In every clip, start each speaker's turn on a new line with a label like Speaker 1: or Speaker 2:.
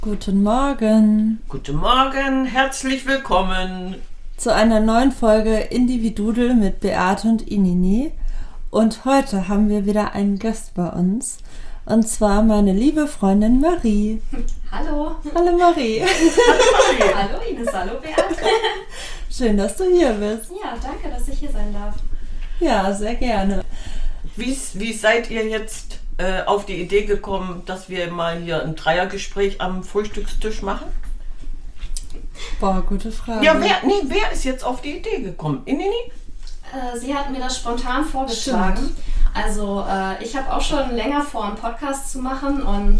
Speaker 1: Guten Morgen.
Speaker 2: Guten Morgen, herzlich willkommen
Speaker 1: zu einer neuen Folge Individudel mit Beate und Inini. Und heute haben wir wieder einen Gast bei uns. Und zwar meine liebe Freundin Marie.
Speaker 3: Hallo.
Speaker 1: Hallo Marie.
Speaker 3: Hallo Ines, hallo Beate.
Speaker 1: Schön, dass du hier bist.
Speaker 3: Ja, danke, dass ich hier sein darf.
Speaker 1: Ja, sehr gerne.
Speaker 2: Wie seid ihr jetzt auf die Idee gekommen, dass wir mal hier ein Dreiergespräch am Frühstückstisch machen?
Speaker 1: Boah, gute Frage.
Speaker 2: Ja, wer ist jetzt auf die Idee gekommen? Inini?
Speaker 3: Sie hat mir das spontan vorgeschlagen.
Speaker 1: Stimmt.
Speaker 3: Also ich habe auch schon länger vor, einen Podcast zu machen und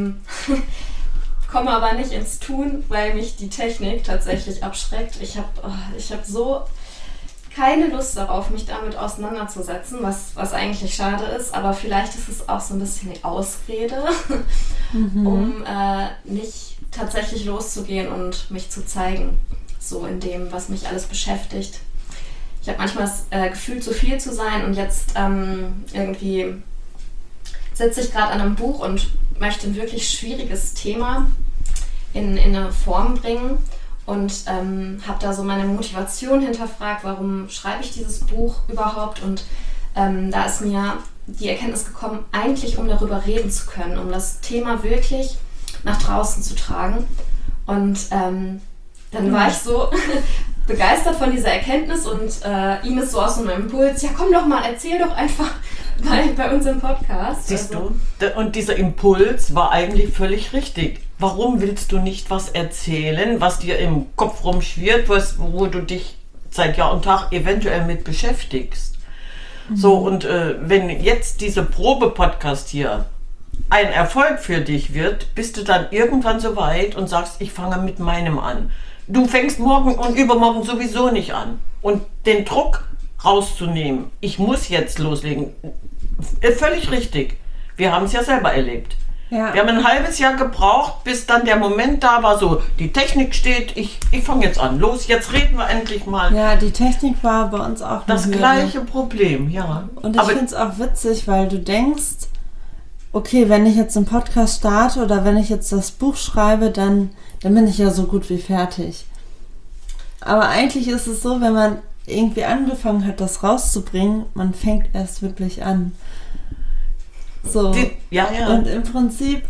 Speaker 3: komme aber nicht ins Tun, weil mich die Technik tatsächlich abschreckt. Ich hab so keine Lust darauf, mich damit auseinanderzusetzen, was eigentlich schade ist, aber vielleicht ist es auch so ein bisschen die Ausrede, um nicht tatsächlich loszugehen und mich zu zeigen, so in dem, was mich alles beschäftigt. Ich habe manchmal das Gefühl, zu viel zu sein und jetzt irgendwie sitze ich gerade an einem Buch und möchte ein wirklich schwieriges Thema in eine Form bringen. Und habe da so meine Motivation hinterfragt, warum schreibe ich dieses Buch überhaupt? Und da ist mir die Erkenntnis gekommen, eigentlich um darüber reden zu können, um das Thema wirklich nach draußen zu tragen. Und dann war ich so begeistert von dieser Erkenntnis und Ines so aus so einem Impuls, ja komm doch mal, erzähl doch einfach bei uns im Podcast.
Speaker 2: Siehst du? Und dieser Impuls war eigentlich völlig richtig. Warum willst du nicht was erzählen, was dir im Kopf rumschwirrt, wo du dich seit Jahr und Tag eventuell mit beschäftigst? So, und wenn jetzt dieser Probe-Podcast hier ein Erfolg für dich wird, bist du dann irgendwann so weit und sagst, ich fange mit meinem an. Du fängst morgen und übermorgen sowieso nicht an. Und den Druck rauszunehmen, ich muss jetzt loslegen, völlig richtig. Wir haben es ja selber erlebt. Ja. Wir haben ein halbes Jahr gebraucht, bis dann der Moment da war, so die Technik steht, ich fange jetzt an, los, jetzt reden wir endlich mal.
Speaker 1: Ja, die Technik war bei uns auch
Speaker 2: das gleiche Problem, ja.
Speaker 1: Und ich finde es auch witzig, weil du denkst, okay, wenn ich jetzt einen Podcast starte oder wenn ich jetzt das Buch schreibe, dann bin ich ja so gut wie fertig. Aber eigentlich ist es so, wenn man irgendwie angefangen hat, das rauszubringen, man fängt erst wirklich an. So.
Speaker 2: Ja.
Speaker 1: Und im Prinzip,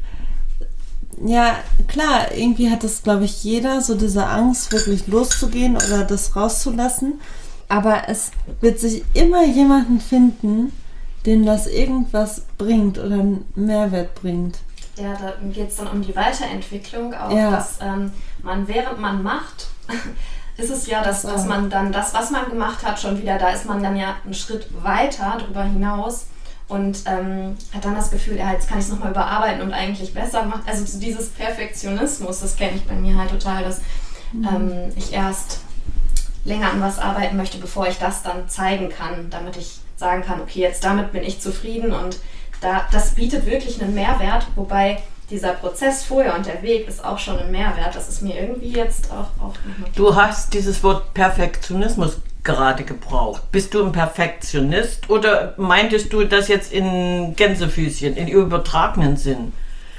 Speaker 1: ja, klar, irgendwie hat das, glaube ich, jeder, so diese Angst, wirklich loszugehen oder das rauszulassen. Aber es wird sich immer jemanden finden, dem das irgendwas bringt oder einen Mehrwert bringt.
Speaker 3: Ja, da geht es dann um die Weiterentwicklung, auch dass man, während man macht, ist es ja, dass man dann das, was man gemacht hat, schon wieder, da ist man dann ja einen Schritt weiter darüber hinaus und hat dann das Gefühl, ja, jetzt kann ich es nochmal überarbeiten und eigentlich besser machen. Also dieses Perfektionismus, das kenne ich bei mir halt total, dass ich erst länger an was arbeiten möchte, bevor ich das dann zeigen kann, damit ich sagen kann, okay, jetzt damit bin ich zufrieden und das bietet wirklich einen Mehrwert, wobei dieser Prozess vorher und der Weg ist auch schon ein Mehrwert. Das ist mir irgendwie jetzt auch
Speaker 2: Du hast dieses Wort Perfektionismus gerade gebraucht. Bist du ein Perfektionist oder meintest du das jetzt in Gänsefüßchen, in übertragenen Sinn?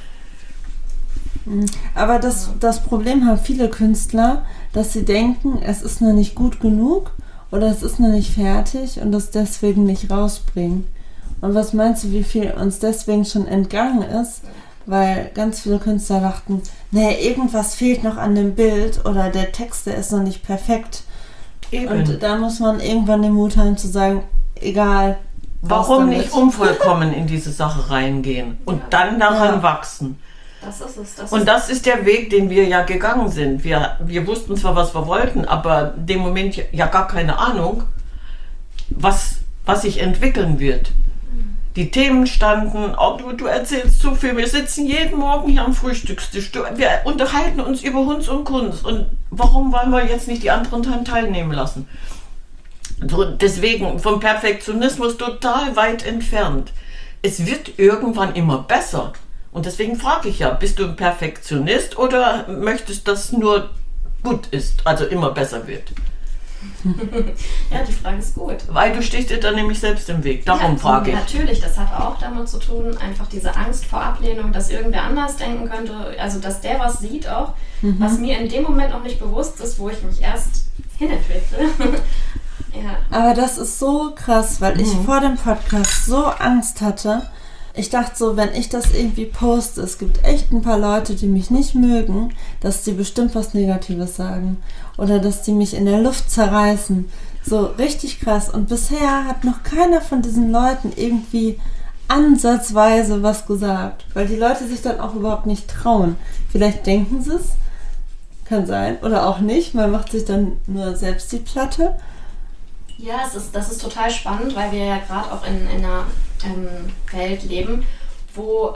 Speaker 1: Aber das Problem haben viele Künstler, dass sie denken, es ist noch nicht gut genug oder es ist noch nicht fertig und das deswegen nicht rausbringen. Und was meinst du, wie viel uns deswegen schon entgangen ist? Weil ganz viele Künstler dachten, nee, irgendwas fehlt noch an dem Bild oder der Text, der ist noch nicht perfekt. Eben. Und da muss man irgendwann den Mut haben zu sagen, egal.
Speaker 2: Warum nicht unvollkommen in diese Sache reingehen und dann daran wachsen?
Speaker 3: Das ist es.
Speaker 2: Und das ist der Weg, den wir ja gegangen sind. Wir wussten zwar, was wir wollten, aber in dem Moment ja gar keine Ahnung, was sich entwickeln wird. Die Themen standen, du erzählst so viel, wir sitzen jeden Morgen hier am Frühstückstisch, wir unterhalten uns über Hunds und Kunst und warum wollen wir jetzt nicht die anderen daran teilnehmen lassen? So, deswegen vom Perfektionismus total weit entfernt. Es wird irgendwann immer besser und deswegen frage ich ja, bist du ein Perfektionist oder möchtest, dass nur gut ist, also immer besser wird?
Speaker 3: Ja, die Frage ist gut.
Speaker 2: Weil du stehst dir dann nämlich selbst im Weg. Darum
Speaker 3: Ja,
Speaker 2: frage ich.
Speaker 3: Natürlich, das hat auch damit zu tun, einfach diese Angst vor Ablehnung, dass irgendwer anders denken könnte, also dass der was sieht auch, was mir in dem Moment noch nicht bewusst ist, wo ich mich erst hinentwickle. Ja.
Speaker 1: Aber das ist so krass, weil ich vor dem Podcast so Angst hatte. Ich dachte so, wenn ich das irgendwie poste, es gibt echt ein paar Leute, die mich nicht mögen, dass die bestimmt was Negatives sagen. Oder dass die mich in der Luft zerreißen. So richtig krass. Und bisher hat noch keiner von diesen Leuten irgendwie ansatzweise was gesagt. Weil die Leute sich dann auch überhaupt nicht trauen. Vielleicht denken sie es. Kann sein. Oder auch nicht. Man macht sich dann nur selbst die Platte.
Speaker 3: Ja, das ist total spannend, weil wir ja gerade auch in einer Welt leben, wo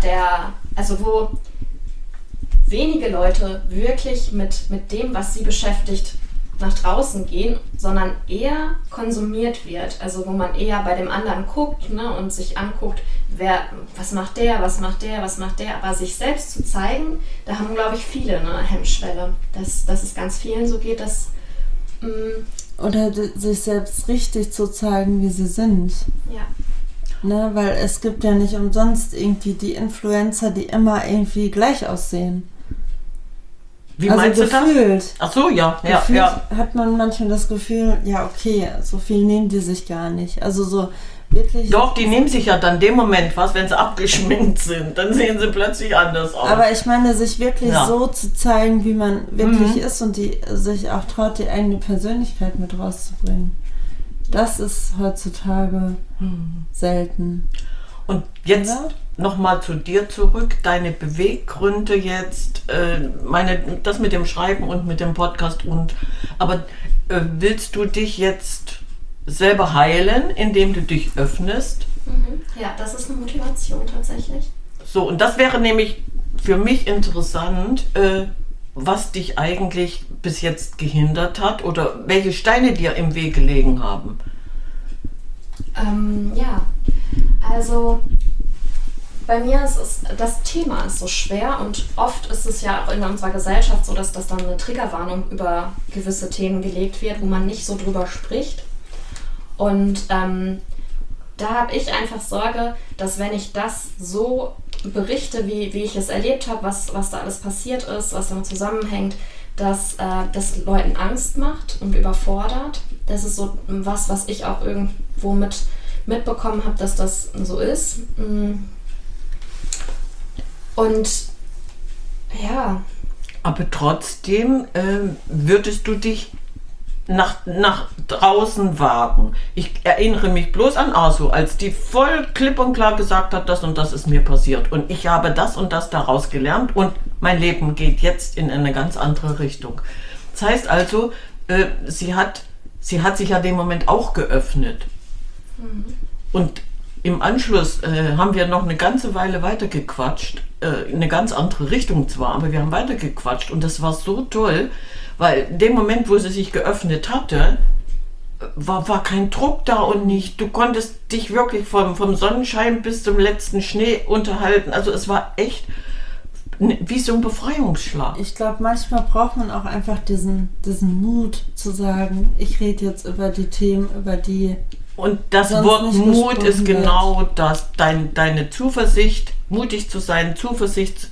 Speaker 3: wo wenige Leute wirklich mit dem, was sie beschäftigt, nach draußen gehen, sondern eher konsumiert wird. Also wo man eher bei dem anderen guckt, ne, und sich anguckt, was macht der, aber sich selbst zu zeigen, da haben, glaube ich, viele eine Hemmschwelle, dass es ganz vielen so geht, dass
Speaker 1: Oder sich selbst richtig zu zeigen, wie sie sind.
Speaker 3: ja.
Speaker 1: Ne, weil es gibt ja nicht umsonst irgendwie die Influencer, die immer irgendwie gleich aussehen.
Speaker 2: Wie
Speaker 1: also
Speaker 2: meinst
Speaker 1: gefühlt,
Speaker 2: du das? Ach so, ja.
Speaker 1: Gefühlt hat man manchmal das Gefühl, ja okay, so viel nehmen die sich gar nicht. Also so wirklich...
Speaker 2: Doch, die nehmen sich ja dann dem Moment was, wenn sie abgeschminkt sind. Dann sehen sie plötzlich anders aus.
Speaker 1: Aber ich meine, sich wirklich so zu zeigen, wie man wirklich ist und die sich auch traut, die eigene Persönlichkeit mit rauszubringen. Das ist heutzutage selten.
Speaker 2: Und jetzt nochmal zu dir zurück, deine Beweggründe jetzt, das mit dem Schreiben und mit dem Podcast aber willst du dich jetzt selber heilen, indem du dich öffnest?
Speaker 3: Ja, das ist eine Motivation tatsächlich.
Speaker 2: So, und das wäre nämlich für mich interessant, was dich eigentlich bis jetzt gehindert hat oder welche Steine dir im Weg gelegen haben.
Speaker 3: Ja, also bei mir das Thema ist so schwer und oft ist es ja auch in unserer Gesellschaft so, dass das dann eine Triggerwarnung über gewisse Themen gelegt wird, wo man nicht so drüber spricht. Und da habe ich einfach Sorge, dass wenn ich das so berichte, wie ich es erlebt habe, was da alles passiert ist, was damit zusammenhängt, dass das Leuten Angst macht und überfordert. Das ist so was ich auch irgendwo mitbekommen habe, dass das so ist. Und ja. Aber
Speaker 2: trotzdem würdest du dich nach draußen wagen. Ich erinnere mich bloß an Asu, als die voll klipp und klar gesagt hat, das und das ist mir passiert und ich habe das und das daraus gelernt und mein Leben geht jetzt in eine ganz andere Richtung. Das heißt also, sie hat sich ja dem Moment auch geöffnet. Und im Anschluss haben wir noch eine ganze Weile weitergequatscht, in eine ganz andere Richtung zwar, aber wir haben weitergequatscht und das war so toll, weil in dem Moment, wo sie sich geöffnet hatte, war kein Druck da und nicht. Du konntest dich wirklich vom Sonnenschein bis zum letzten Schnee unterhalten. Also es war echt wie so ein Befreiungsschlag.
Speaker 1: Ich glaube, manchmal braucht man auch einfach diesen Mut zu sagen, ich rede jetzt über die Themen, über die...
Speaker 2: Und das Wort Mut ist genau das, deine Zuversicht, mutig zu sein, zuversichtlich,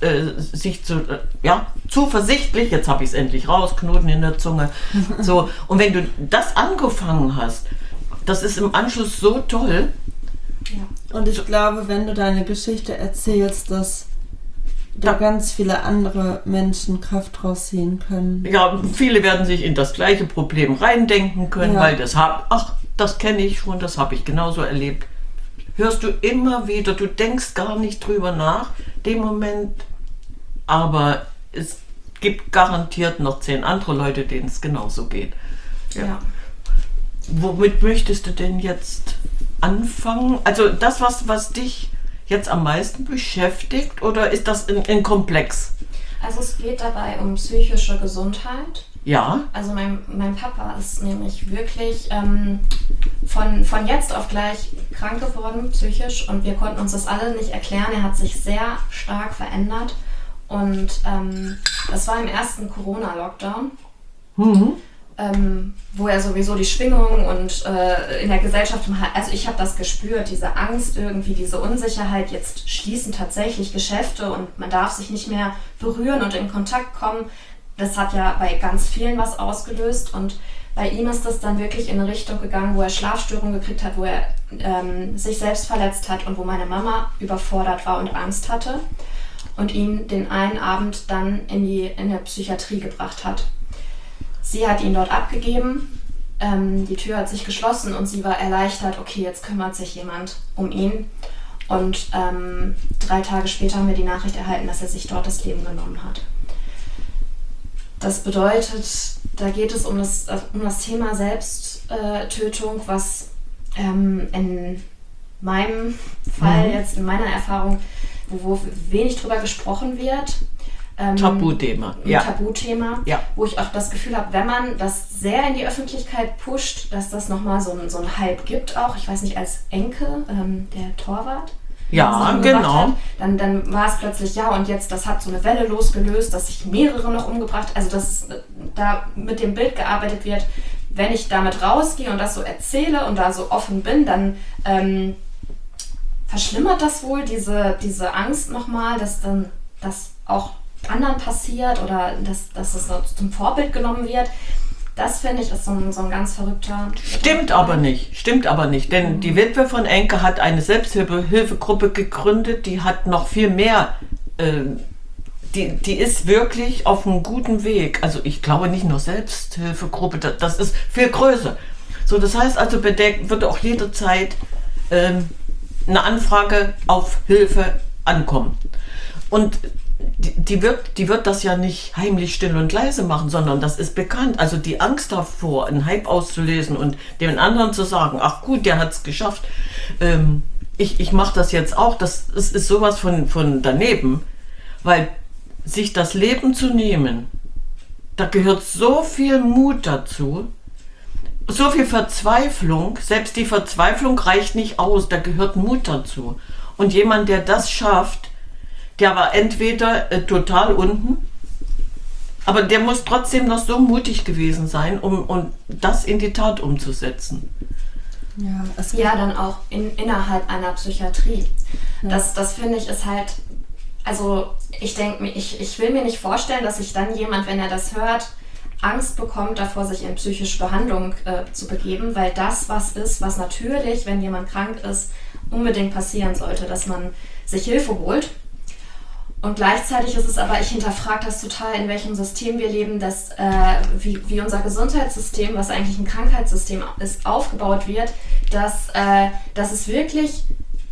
Speaker 2: jetzt habe ich es endlich raus, Knoten in der Zunge. So, und wenn du das angefangen hast, das ist im Anschluss so toll.
Speaker 1: Ja. Und ich glaube, wenn du deine Geschichte erzählst, dass da ganz viele andere Menschen Kraft draus ziehen können.
Speaker 2: Ja, viele werden sich in das gleiche Problem reindenken können, weil das kenne ich schon, das habe ich genauso erlebt. Hörst du immer wieder, du denkst gar nicht drüber nach, dem Moment, aber es gibt garantiert noch 10 andere Leute, denen es genauso geht. Ja. Womit möchtest du denn jetzt anfangen? Also das, was dich jetzt am meisten beschäftigt, oder ist das ein Komplex?
Speaker 3: Also es geht dabei um psychische Gesundheit.
Speaker 2: Ja.
Speaker 3: Also mein Papa ist nämlich wirklich von jetzt auf gleich krank geworden, psychisch, und wir konnten uns das alle nicht erklären. Er hat sich sehr stark verändert und das war im ersten Corona-Lockdown. wo er sowieso die Schwingung und in der Gesellschaft, also ich habe das gespürt, diese Angst irgendwie, diese Unsicherheit, jetzt schließen tatsächlich Geschäfte und man darf sich nicht mehr berühren und in Kontakt kommen. Das hat ja bei ganz vielen was ausgelöst und bei ihm ist das dann wirklich in eine Richtung gegangen, wo er Schlafstörungen gekriegt hat, wo er sich selbst verletzt hat und wo meine Mama überfordert war und Angst hatte und ihn den einen Abend dann in der Psychiatrie gebracht hat. Sie hat ihn dort abgegeben, die Tür hat sich geschlossen und sie war erleichtert, okay, jetzt kümmert sich jemand um ihn. Und 3 Tage später haben wir die Nachricht erhalten, dass er sich dort das Leben genommen hat. Das bedeutet, da geht es um das Thema Selbsttötung, was in meinem Fall, jetzt in meiner Erfahrung, wo wenig drüber gesprochen wird.
Speaker 2: Tabuthema.
Speaker 3: Tabuthema,
Speaker 2: ja. Wo
Speaker 3: ich auch das Gefühl habe, wenn man das sehr in die Öffentlichkeit pusht, dass das nochmal so einen Hype gibt auch. Ich weiß nicht, als Enke, der Torwart,
Speaker 2: ja, genau.
Speaker 3: Hat, dann war es plötzlich, ja, und jetzt, das hat so eine Welle losgelöst, dass sich mehrere noch umgebracht, also dass da mit dem Bild gearbeitet wird, wenn ich damit rausgehe und das so erzähle und da so offen bin, dann verschlimmert das wohl diese Angst nochmal, dass dann das auch anderen passiert oder dass es so zum Vorbild genommen wird. Das finde ich ist so ein ganz verrückter...
Speaker 2: Stimmt aber nicht, denn die Witwe von Enke hat eine Selbsthilfegruppe gegründet, die hat noch viel mehr, die ist wirklich auf einem guten Weg. Also ich glaube nicht nur Selbsthilfegruppe, das ist viel größer. So, das heißt also, wird auch jederzeit eine Anfrage auf Hilfe ankommen. Und die wird das ja nicht heimlich still und leise machen, sondern das ist bekannt. Also die Angst davor, einen Hype auszulösen und den anderen zu sagen, ach gut, der hat es geschafft, ich mache das jetzt auch, das ist sowas von daneben, weil sich das Leben zu nehmen, da gehört so viel Mut dazu, so viel Verzweiflung, selbst die Verzweiflung reicht nicht aus, da gehört Mut dazu. Und jemand, der das schafft, der war entweder total unten, aber der muss trotzdem noch so mutig gewesen sein, um das in die Tat umzusetzen.
Speaker 3: Ja, dann auch innerhalb einer Psychiatrie. Ja. Das finde ich ist halt, also ich denke mir, ich will mir nicht vorstellen, dass sich dann jemand, wenn er das hört, Angst bekommt davor, sich in psychische Behandlung zu begeben, weil das was ist, was natürlich, wenn jemand krank ist, unbedingt passieren sollte, dass man sich Hilfe holt. Und gleichzeitig ist es aber, ich hinterfrage das total, in welchem System wir leben, dass wie unser Gesundheitssystem, was eigentlich ein Krankheitssystem ist, aufgebaut wird, dass es wirklich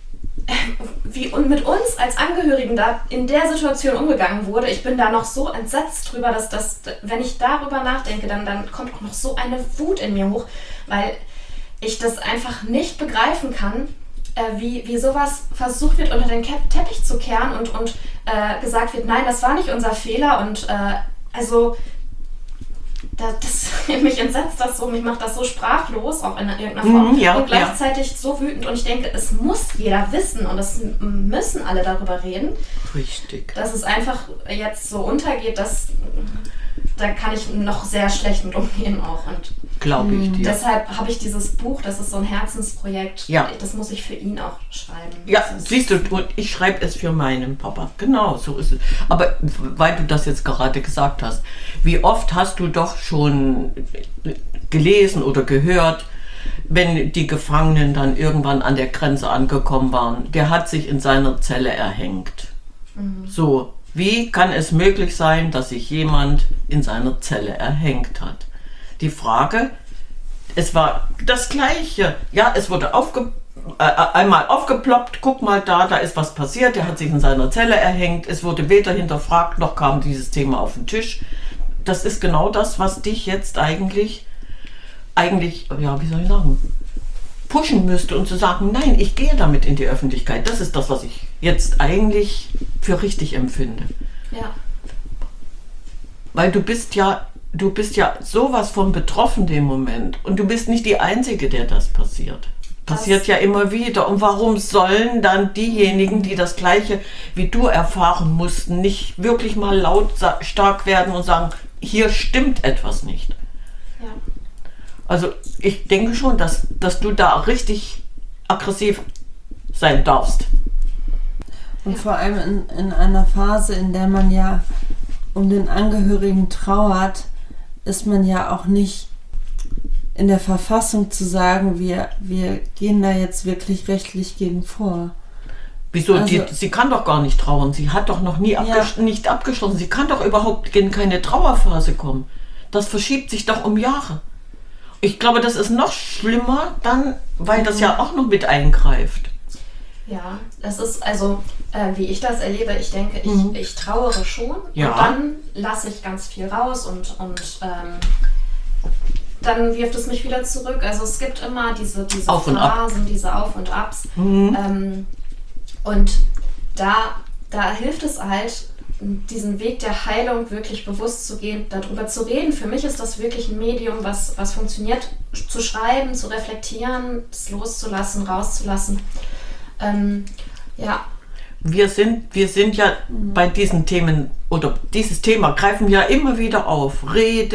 Speaker 3: wie mit uns als Angehörigen da in der Situation umgegangen wurde. Ich bin da noch so entsetzt drüber, dass wenn ich darüber nachdenke, dann kommt auch noch so eine Wut in mir hoch, weil ich das einfach nicht begreifen kann, wie sowas versucht wird, unter den Teppich zu kehren und gesagt wird, nein, das war nicht unser Fehler und mich entsetzt das so, mich macht das so sprachlos, auch in irgendeiner Form und gleichzeitig so wütend und ich denke, es muss jeder wissen und es müssen alle darüber reden.
Speaker 2: Richtig.
Speaker 3: Dass es einfach jetzt so untergeht, da kann ich noch sehr schlecht mit umgehen auch. Und
Speaker 2: glaube ich dir.
Speaker 3: Deshalb habe ich dieses Buch, das ist so ein Herzensprojekt, das muss ich für ihn auch schreiben.
Speaker 2: Ja, siehst du, und ich schreibe es für meinen Papa. Genau, so ist es. Aber weil du das jetzt gerade gesagt hast, wie oft hast du doch schon gelesen oder gehört, wenn die Gefangenen dann irgendwann an der Grenze angekommen waren, der hat sich in seiner Zelle erhängt. So, wie kann es möglich sein, dass sich jemand in seiner Zelle erhängt hat? Die Frage, es war das Gleiche. Ja, es wurde einmal aufgeploppt, guck mal da ist was passiert, der hat sich in seiner Zelle erhängt, es wurde weder hinterfragt, noch kam dieses Thema auf den Tisch. Das ist genau das, was dich jetzt eigentlich, ja, wie soll ich sagen, pushen müsste und zu sagen, nein, ich gehe damit in die Öffentlichkeit. Das ist das, was ich jetzt eigentlich für richtig empfinde.
Speaker 3: Ja.
Speaker 2: Weil du bist ja sowas von betroffen im Moment und du bist nicht die Einzige, der das passiert. Passiert ja immer wieder. Und warum sollen dann diejenigen, die das Gleiche wie du erfahren mussten, nicht wirklich mal lautstark werden und sagen, hier stimmt etwas nicht?
Speaker 3: Ja.
Speaker 2: Also ich denke schon, dass du da richtig aggressiv sein darfst.
Speaker 1: Und vor allem in einer Phase, in der man ja um den Angehörigen trauert, ist man ja auch nicht in der Verfassung zu sagen, wir gehen da jetzt wirklich rechtlich gegen vor.
Speaker 2: Wieso?
Speaker 1: Also,
Speaker 2: Sie kann doch gar nicht trauern. Sie hat doch noch nie nicht abgeschlossen. Sie kann doch überhaupt in keine Trauerphase kommen. Das verschiebt sich doch um Jahre. Ich glaube, das ist noch schlimmer dann, weil das ja auch noch mit eingreift.
Speaker 3: Ja, das ist also, wie ich das erlebe, ich denke, ich trauere schon
Speaker 2: Ja.
Speaker 3: und dann lasse ich ganz viel raus und dann wirft es mich wieder zurück. Also es gibt immer diese
Speaker 2: Auf und ab.
Speaker 3: Phasen, diese Auf und Abs. Und da hilft es halt, diesen Weg der Heilung wirklich bewusst zu gehen, darüber zu reden. Für mich ist das wirklich ein Medium, was funktioniert, zu schreiben, zu reflektieren, es loszulassen, rauszulassen. Ja.
Speaker 2: Wir sind ja bei diesen Themen, oder dieses Thema greifen wir ja immer wieder auf.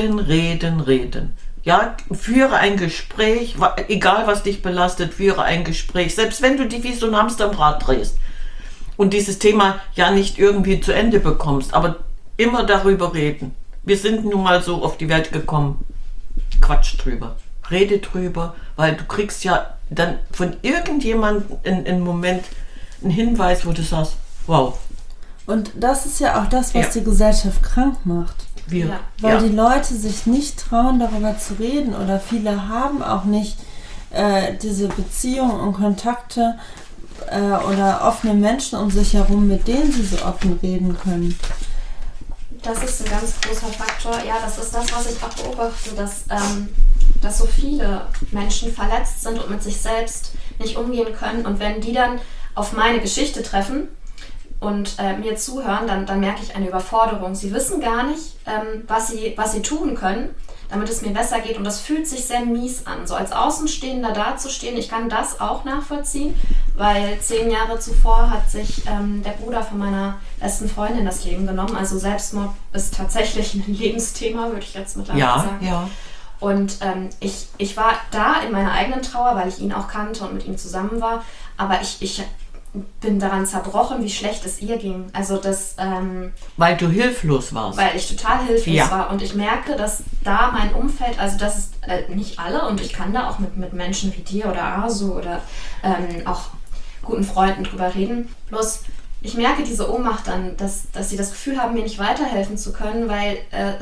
Speaker 2: Reden. Ja, führe ein Gespräch, egal was dich belastet, führe ein Gespräch. Selbst wenn du dich wie so ein Hamster im Rad drehst und dieses Thema ja nicht irgendwie zu Ende bekommst, aber immer darüber reden. Wir sind nun mal so auf die Welt gekommen. Quatsch drüber. Rede drüber, weil du kriegst ja dann von irgendjemandem in Moment einen Hinweis, wo du sagst, wow.
Speaker 1: und das ist ja auch das, was
Speaker 2: Ja.
Speaker 1: die Gesellschaft krank macht.
Speaker 3: Ja.
Speaker 1: Weil die Leute sich nicht trauen, darüber zu reden, oder viele haben auch nicht diese Beziehungen und Kontakte oder offene Menschen um sich herum, mit denen sie so offen reden können.
Speaker 3: Das ist ein ganz großer Faktor. Ja, das ist das, was ich auch beobachte, dass so viele Menschen verletzt sind und mit sich selbst nicht umgehen können. Und wenn die dann auf meine Geschichte treffen und mir zuhören, dann merke ich eine Überforderung. Sie wissen gar nicht, was sie tun können, damit es mir besser geht. Und das fühlt sich sehr mies an, so als Außenstehender dazustehen. Ich kann das auch nachvollziehen, weil 10 Jahre zuvor hat sich der Bruder von meiner besten Freundin das Leben genommen. Also Selbstmord ist tatsächlich ein Lebensthema, würde ich jetzt mittlerweile sagen.
Speaker 2: Ja.
Speaker 3: Und ich war da in meiner eigenen Trauer, weil ich ihn auch kannte und mit ihm zusammen war. Aber ich bin daran zerbrochen, wie schlecht es ihr ging. Also
Speaker 2: Weil du hilflos warst.
Speaker 3: weil ich total hilflos
Speaker 2: Ja.
Speaker 3: war. Und ich merke, dass da mein Umfeld, also das ist nicht alle, und ich kann da auch mit Menschen wie dir oder Asu oder auch guten Freunden drüber reden. Bloß ich merke diese Ohnmacht dann, dass sie das Gefühl haben, mir nicht weiterhelfen zu können, weil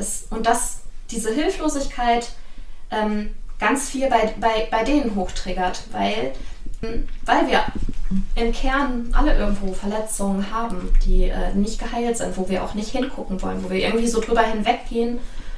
Speaker 3: diese Hilflosigkeit ganz viel bei denen hochtriggert, weil wir im Kern alle irgendwo Verletzungen haben, die nicht geheilt sind, wo wir auch nicht hingucken wollen, wo wir irgendwie so drüber hinweggehen.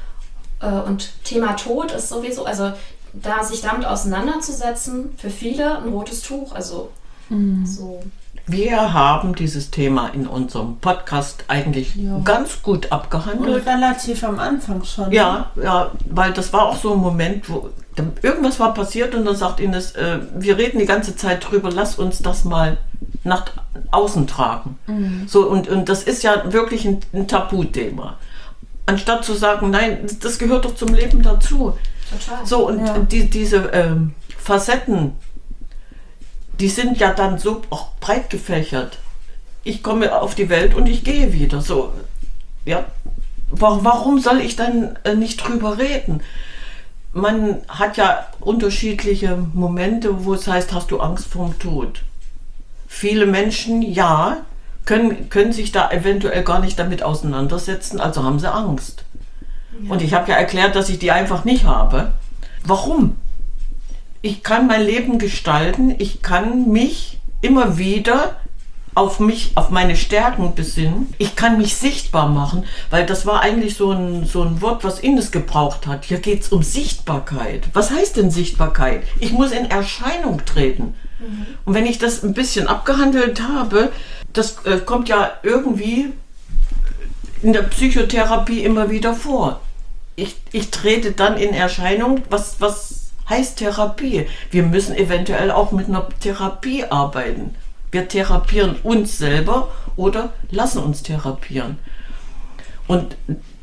Speaker 3: Und Thema Tod ist sowieso, also sich damit auseinanderzusetzen, für viele ein rotes Tuch. Also so.
Speaker 2: Wir haben dieses Thema in unserem Podcast eigentlich ganz gut
Speaker 1: Und
Speaker 2: abgehandelt.
Speaker 1: relativ am Anfang schon.
Speaker 2: Ja, weil das war auch so ein Moment, wo irgendwas war passiert und dann sagt Ines, wir reden die ganze Zeit drüber, lass uns das mal nach außen tragen. So, und das ist ja wirklich ein Tabuthema. Anstatt zu sagen, nein, das gehört doch zum Leben dazu.
Speaker 3: Total.
Speaker 2: So, und diese Facetten, die sind ja dann so auch breit gefächert. Ich komme auf die Welt und ich gehe wieder. So, ja. Warum soll ich dann nicht drüber reden? Man hat ja unterschiedliche Momente, wo es heißt, hast du Angst vorm Tod? Viele Menschen, ja, können sich da eventuell gar nicht damit auseinandersetzen, also haben sie Angst. Ja. Und ich habe ja erklärt, dass ich die einfach nicht habe. Warum? Ich kann mein Leben gestalten, ich kann mich immer wieder auf meine Stärken besinnen. Ich kann mich sichtbar machen, weil das war eigentlich so ein Wort, was Ines gebraucht hat. Hier geht es um Sichtbarkeit. Was heißt denn Sichtbarkeit? Ich muss in Erscheinung treten. Und wenn ich das ein bisschen abgehandelt habe, das kommt ja irgendwie in der Psychotherapie immer wieder vor. Ich trete dann in Erscheinung, was heißt Therapie? Wir müssen eventuell auch mit einer Therapie arbeiten. Wir therapieren uns selber oder lassen uns therapieren. Und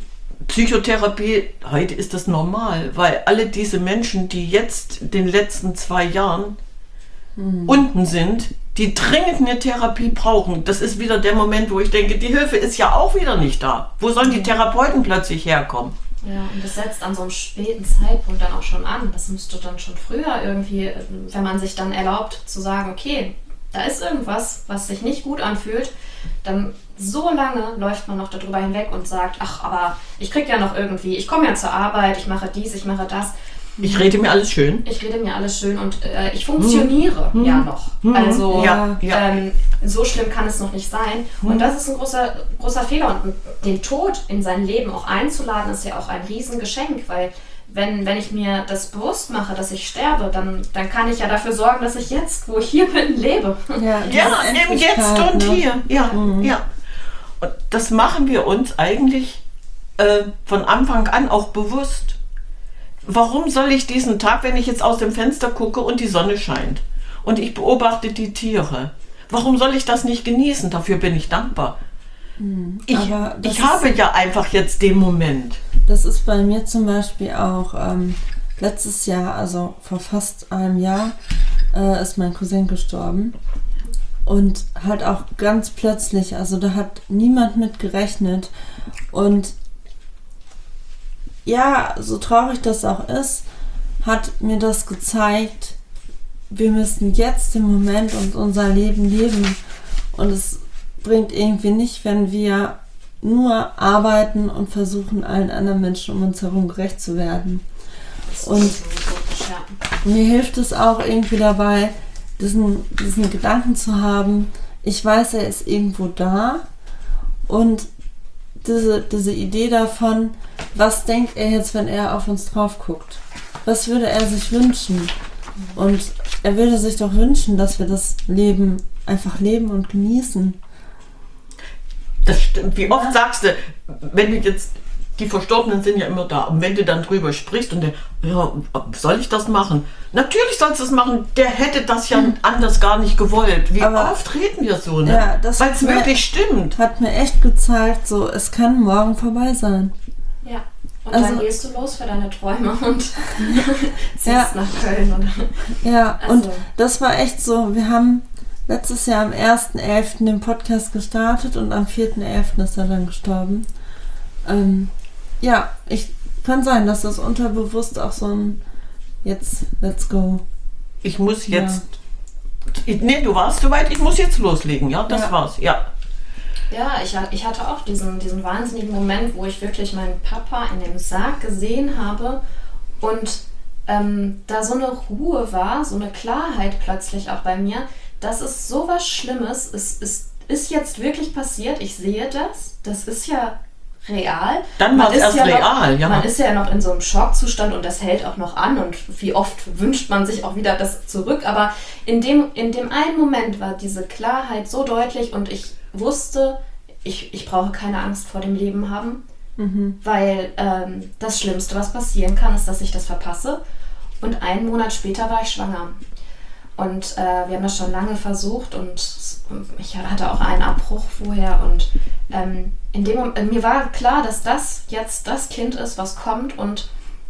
Speaker 2: Psychotherapie, heute ist das normal, weil alle diese Menschen, die jetzt in den letzten 2 Jahren unten sind, die dringend eine Therapie brauchen. Das ist wieder der Moment, wo ich denke, die Hilfe ist ja auch wieder nicht da. Wo sollen die Therapeuten plötzlich herkommen?
Speaker 3: Ja, und das setzt an so einem späten Zeitpunkt dann auch schon an. Das müsste dann schon früher irgendwie, wenn man sich dann erlaubt zu sagen, okay, da ist irgendwas, was sich nicht gut anfühlt, dann so lange läuft man noch darüber hinweg und sagt, ach, aber ich krieg ja noch irgendwie, ich komme ja zur Arbeit, ich mache dies, ich mache das.
Speaker 2: Ich rede mir alles schön.
Speaker 3: Ich rede mir alles schön und ich funktioniere ja noch. Also so schlimm kann es noch nicht sein. Und das ist ein großer Fehler. Und den Tod in sein Leben auch einzuladen, ist ja auch ein Riesengeschenk, weil wenn ich mir das bewusst mache, dass ich sterbe, dann kann ich ja dafür sorgen, dass ich jetzt, wo ich hier bin, lebe.
Speaker 1: Ja,
Speaker 2: im Jetzt und hier. Ja, ja. Und das machen wir uns eigentlich von Anfang an auch bewusst. Warum soll ich diesen Tag, wenn ich jetzt aus dem Fenster gucke und die Sonne scheint und ich beobachte die Tiere, warum soll ich das nicht genießen? Dafür bin ich dankbar. Ich habe ja einfach jetzt den Moment.
Speaker 1: Das ist bei mir zum Beispiel auch letztes Jahr, also vor fast einem Jahr, ist mein Cousin gestorben. Und halt auch ganz plötzlich, also da hat niemand mit gerechnet. Und ja, so traurig das auch ist, hat mir das gezeigt, wir müssen jetzt im Moment und unser Leben leben. Und es bringt irgendwie nicht, wenn wir nur arbeiten und versuchen, allen anderen Menschen um uns herum gerecht zu werden. Und mir hilft es auch irgendwie dabei, diesen Gedanken zu haben, ich weiß, er ist irgendwo da, und diese Idee davon, was denkt er jetzt, wenn er auf uns drauf guckt? Was würde er sich wünschen? Und er würde sich doch wünschen, dass wir das Leben einfach leben und genießen.
Speaker 2: Das stimmt. Wie oft sagst du, wenn du jetzt, die Verstorbenen sind ja immer da, und wenn du dann drüber sprichst und ja, soll ich das machen? Natürlich sollst du es machen, der hätte das ja anders gar nicht gewollt. Wie oft reden wir so, ne?
Speaker 1: Ja,
Speaker 2: weil es wirklich stimmt.
Speaker 1: Hat mir echt gezeigt, so, es kann morgen vorbei sein.
Speaker 3: Ja, und dann gehst du los für deine Träume und ziehst nach Köln. Oder?
Speaker 1: Ja, also. Und das war echt so, wir haben letztes Jahr am 1.11. den Podcast gestartet und am 4.11. ist er dann gestorben. Ja, kann sein, dass das unterbewusst auch so ein jetzt, let's go.
Speaker 2: Ich muss jetzt, nee, du warst soweit, ich muss jetzt loslegen, ja, das war's, ja.
Speaker 3: Ja, ich hatte auch diesen wahnsinnigen Moment, wo ich wirklich meinen Papa in dem Sarg gesehen habe und da so eine Ruhe war, so eine Klarheit plötzlich auch bei mir, das ist so was Schlimmes, es ist jetzt wirklich passiert, ich sehe das ist ja real.
Speaker 2: Dann war es erst real, ja.
Speaker 3: Man ist ja noch in so einem Schockzustand und das hält auch noch an und wie oft wünscht man sich auch wieder das zurück, aber in dem einen Moment war diese Klarheit so deutlich und ich wusste, ich brauche keine Angst vor dem Leben haben, weil das Schlimmste, was passieren kann, ist, dass ich das verpasse, und 1 Monat später war ich schwanger. Und wir haben das schon lange versucht und ich hatte auch einen Abbruch vorher und in dem Moment, mir war klar, dass das jetzt das Kind ist, was kommt und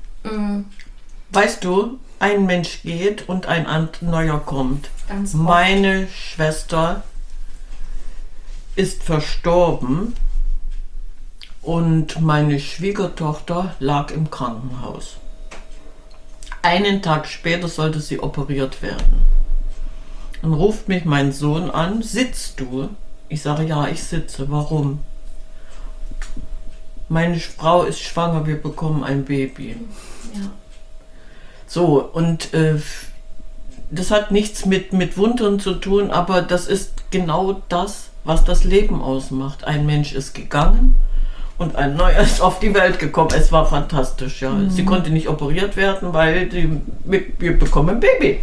Speaker 2: weißt du, ein Mensch geht und ein neuer kommt.
Speaker 3: Ganz oft.
Speaker 2: Meine Schwester ist verstorben und meine Schwiegertochter lag im Krankenhaus. Einen Tag später sollte sie operiert werden. Dann ruft mich mein Sohn an, sitzt du? Ich sage, ja, ich sitze. Warum? Meine Frau ist schwanger, wir bekommen ein Baby.
Speaker 3: Ja.
Speaker 2: So, und das hat nichts mit Wundern zu tun, aber das ist genau das, was das Leben ausmacht. Ein Mensch ist gegangen und ein neuer ist auf die Welt gekommen. Es war fantastisch, ja. Sie konnte nicht operiert werden, weil wir bekommen ein Baby.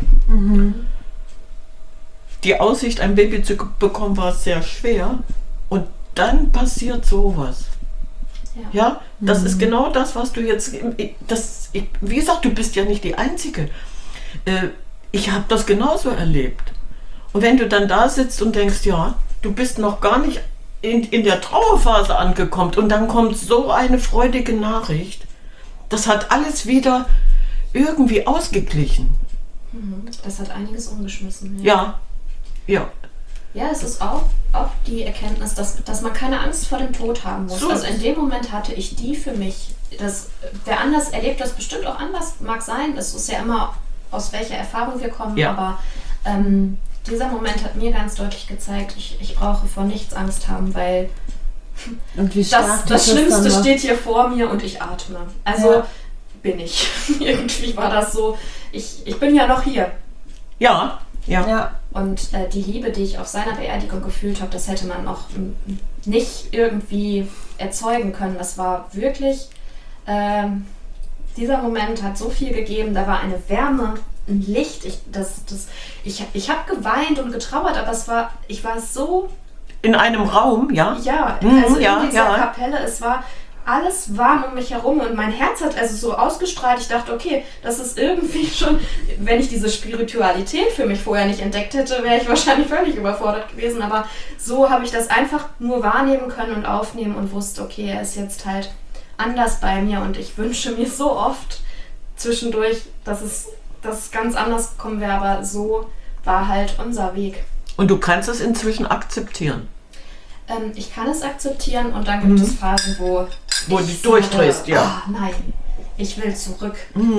Speaker 2: Die Aussicht, ein Baby zu bekommen, war sehr schwer. Und dann passiert sowas. Ja, das ist genau das, was du jetzt... wie gesagt, du bist ja nicht die Einzige. Ich habe das genauso erlebt. Und wenn du dann da sitzt und denkst, ja, du bist noch gar nicht in der Trauerphase angekommen und dann kommt so eine freudige Nachricht. Das hat alles wieder irgendwie ausgeglichen.
Speaker 3: Das hat einiges umgeschmissen.
Speaker 2: Ja.
Speaker 3: Ja, es ist auch die Erkenntnis, dass man keine Angst vor dem Tod haben muss.
Speaker 2: So.
Speaker 3: Also in dem Moment hatte ich die für mich. Wer anders erlebt das bestimmt auch anders, mag sein. Es ist ja immer, aus welcher Erfahrung wir kommen, aber dieser Moment hat mir ganz deutlich gezeigt, ich brauche vor nichts Angst haben, weil
Speaker 1: Und wie stark
Speaker 3: das Schlimmste steht hier vor mir und ich atme. Also bin ich. Irgendwie war das so, ich bin ja noch hier.
Speaker 2: Ja.
Speaker 3: Und die Liebe, die ich auf seiner Beerdigung gefühlt habe, das hätte man auch nicht irgendwie erzeugen können. Das war wirklich, dieser Moment hat so viel gegeben, da war eine Wärme, ein Licht. Ich habe geweint und getrauert, aber ich war so...
Speaker 2: In einem Raum, ja?
Speaker 3: Ja, also in dieser Kapelle, es war alles warm um mich herum und mein Herz hat also so ausgestrahlt. Ich dachte, okay, das ist irgendwie schon, wenn ich diese Spiritualität für mich vorher nicht entdeckt hätte, wäre ich wahrscheinlich völlig überfordert gewesen. Aber so habe ich das einfach nur wahrnehmen können und aufnehmen und wusste, okay, er ist jetzt halt anders bei mir und ich wünsche mir so oft zwischendurch, dass es ganz anders kommen wäre, aber so war halt unser Weg.
Speaker 2: Und du kannst es inzwischen akzeptieren?
Speaker 3: Ich kann es akzeptieren und dann gibt es Phasen, wo
Speaker 2: du dich durchdrehst, ja.
Speaker 3: Oh, nein, ich will zurück.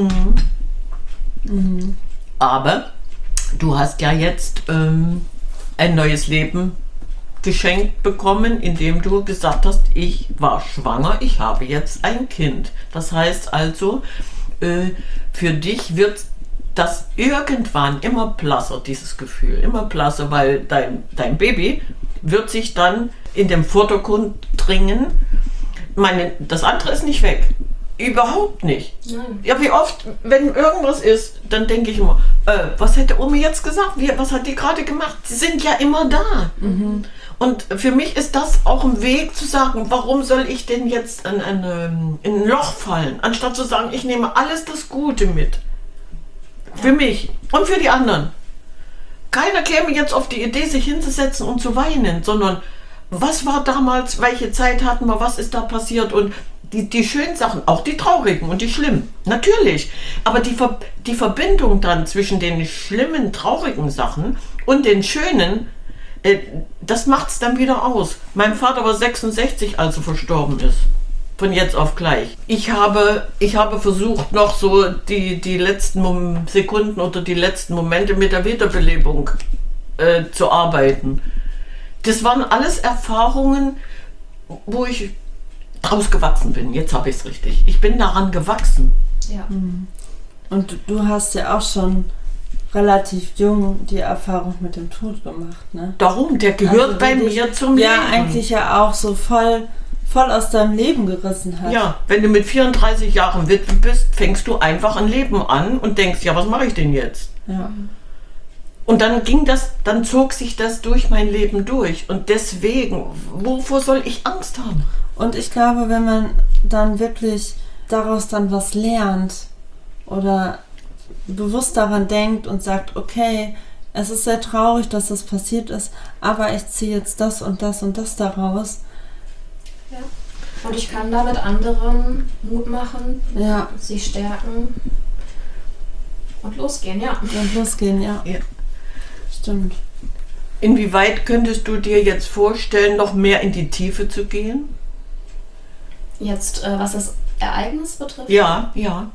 Speaker 2: Aber du hast ja jetzt ein neues Leben geschenkt bekommen, indem du gesagt hast, ich war schwanger, ich habe jetzt ein Kind. Das heißt also, für dich wird das irgendwann immer blasser, dieses Gefühl, immer blasser, weil dein Baby wird sich dann in den Vordergrund drängen. Das andere ist nicht weg. Überhaupt nicht.
Speaker 3: Nein.
Speaker 2: Ja, wie oft, wenn irgendwas ist, dann denke ich immer, was hätte Omi jetzt gesagt? Was hat die gerade gemacht? Sie sind ja immer da. Und für mich ist das auch ein Weg zu sagen, warum soll ich denn jetzt in ein Loch fallen, anstatt zu sagen, ich nehme alles das Gute mit. Für mich und für die anderen. Keiner käme jetzt auf die Idee, sich hinzusetzen und zu weinen, sondern was war damals, welche Zeit hatten wir, was ist da passiert und die schönen Sachen, auch die traurigen und die schlimmen, natürlich. Aber die Verbindung dann zwischen den schlimmen, traurigen Sachen und den schönen, das macht es dann wieder aus. Mein Vater war 66, als er verstorben ist. Von jetzt auf gleich. Ich habe versucht, noch so die letzten Sekunden oder die letzten Momente mit der Wiederbelebung zu arbeiten. Das waren alles Erfahrungen, wo ich draus gewachsen bin. Jetzt habe ich es richtig. Ich bin daran gewachsen.
Speaker 3: Ja.
Speaker 1: Und du hast ja auch schon relativ jung die Erfahrung mit dem Tod gemacht, ne?
Speaker 2: Darum, der gehört
Speaker 1: Also,
Speaker 2: bei mir zum Leben.
Speaker 1: Ja, eigentlich ja auch so voll aus deinem Leben gerissen hat.
Speaker 2: Ja, wenn du mit 34 Jahren Witwe bist, fängst du einfach ein Leben an und denkst, ja, was mache ich denn jetzt?
Speaker 1: Ja.
Speaker 2: Und dann zog sich das durch mein Leben durch. Und deswegen, wovor soll ich Angst haben?
Speaker 1: Und ich glaube, wenn man dann wirklich daraus dann was lernt oder bewusst daran denkt und sagt, okay, es ist sehr traurig, dass das passiert ist, aber ich ziehe jetzt das und das und das daraus.
Speaker 3: Ja. Und ich kann damit anderen Mut machen,
Speaker 1: Ja.
Speaker 3: sie stärken und losgehen, ja.
Speaker 1: Und losgehen, ja. Stimmt.
Speaker 2: Inwieweit könntest du dir jetzt vorstellen, noch mehr in die Tiefe zu gehen?
Speaker 3: Jetzt, was das Ereignis betrifft.
Speaker 2: Ja.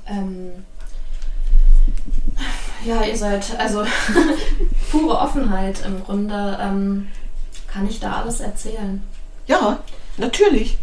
Speaker 3: Ja, ihr seid, also pure Offenheit im Grunde, kann ich da alles erzählen.
Speaker 2: Ja, natürlich.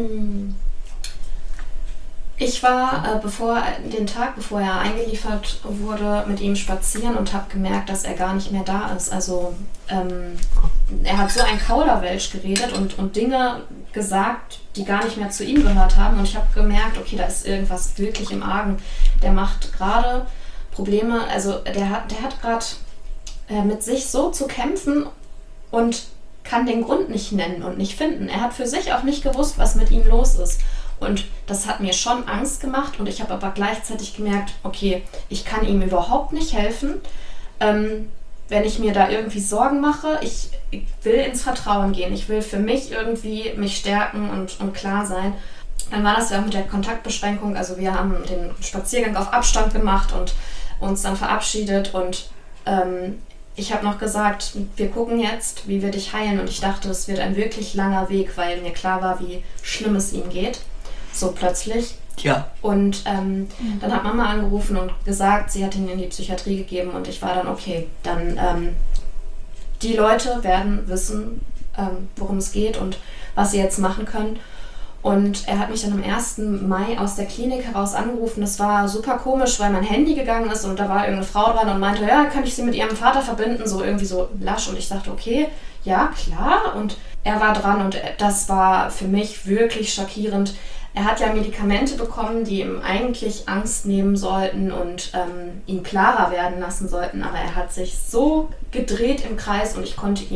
Speaker 3: Ich war, den Tag, bevor er eingeliefert wurde, mit ihm spazieren und habe gemerkt, dass er gar nicht mehr da ist. Also er hat so ein Kauderwelsch geredet und Dinge gesagt, die gar nicht mehr zu ihm gehört haben. Und ich habe gemerkt, okay, da ist irgendwas wirklich im Argen. Der macht gerade Probleme, also der hat gerade mit sich so zu kämpfen und kann den Grund nicht nennen und nicht finden. Er hat für sich auch nicht gewusst, was mit ihm los ist. Und das hat mir schon Angst gemacht und ich habe aber gleichzeitig gemerkt, okay, ich kann ihm überhaupt nicht helfen. wenn ich mir da irgendwie Sorgen mache, ich will ins Vertrauen gehen. Ich will für mich irgendwie mich stärken und klar sein. Dann war das ja auch mit der Kontaktbeschränkung. Also wir haben den Spaziergang auf Abstand gemacht und uns dann verabschiedet. Und ich habe noch gesagt, wir gucken jetzt, wie wir dich heilen. Und ich dachte, es wird ein wirklich langer Weg, weil mir klar war, wie schlimm es ihm geht. So plötzlich.
Speaker 2: Ja.
Speaker 3: Und dann hat Mama angerufen und gesagt, sie hat ihn in die Psychiatrie gegeben. Und ich war dann, okay, dann die Leute werden wissen, worum es geht und was sie jetzt machen können. Und er hat mich dann am 1. Mai aus der Klinik heraus angerufen. Das war super komisch, weil mein Handy gegangen ist und da war irgendeine Frau dran und meinte, ja, kann ich sie mit ihrem Vater verbinden? So irgendwie so lasch. Und ich dachte, okay, ja, klar. Und er war dran und das war für mich wirklich schockierend. Er hat ja Medikamente bekommen, die ihm eigentlich Angst nehmen sollten und ihn klarer werden lassen sollten. Aber er hat sich so gedreht im Kreis und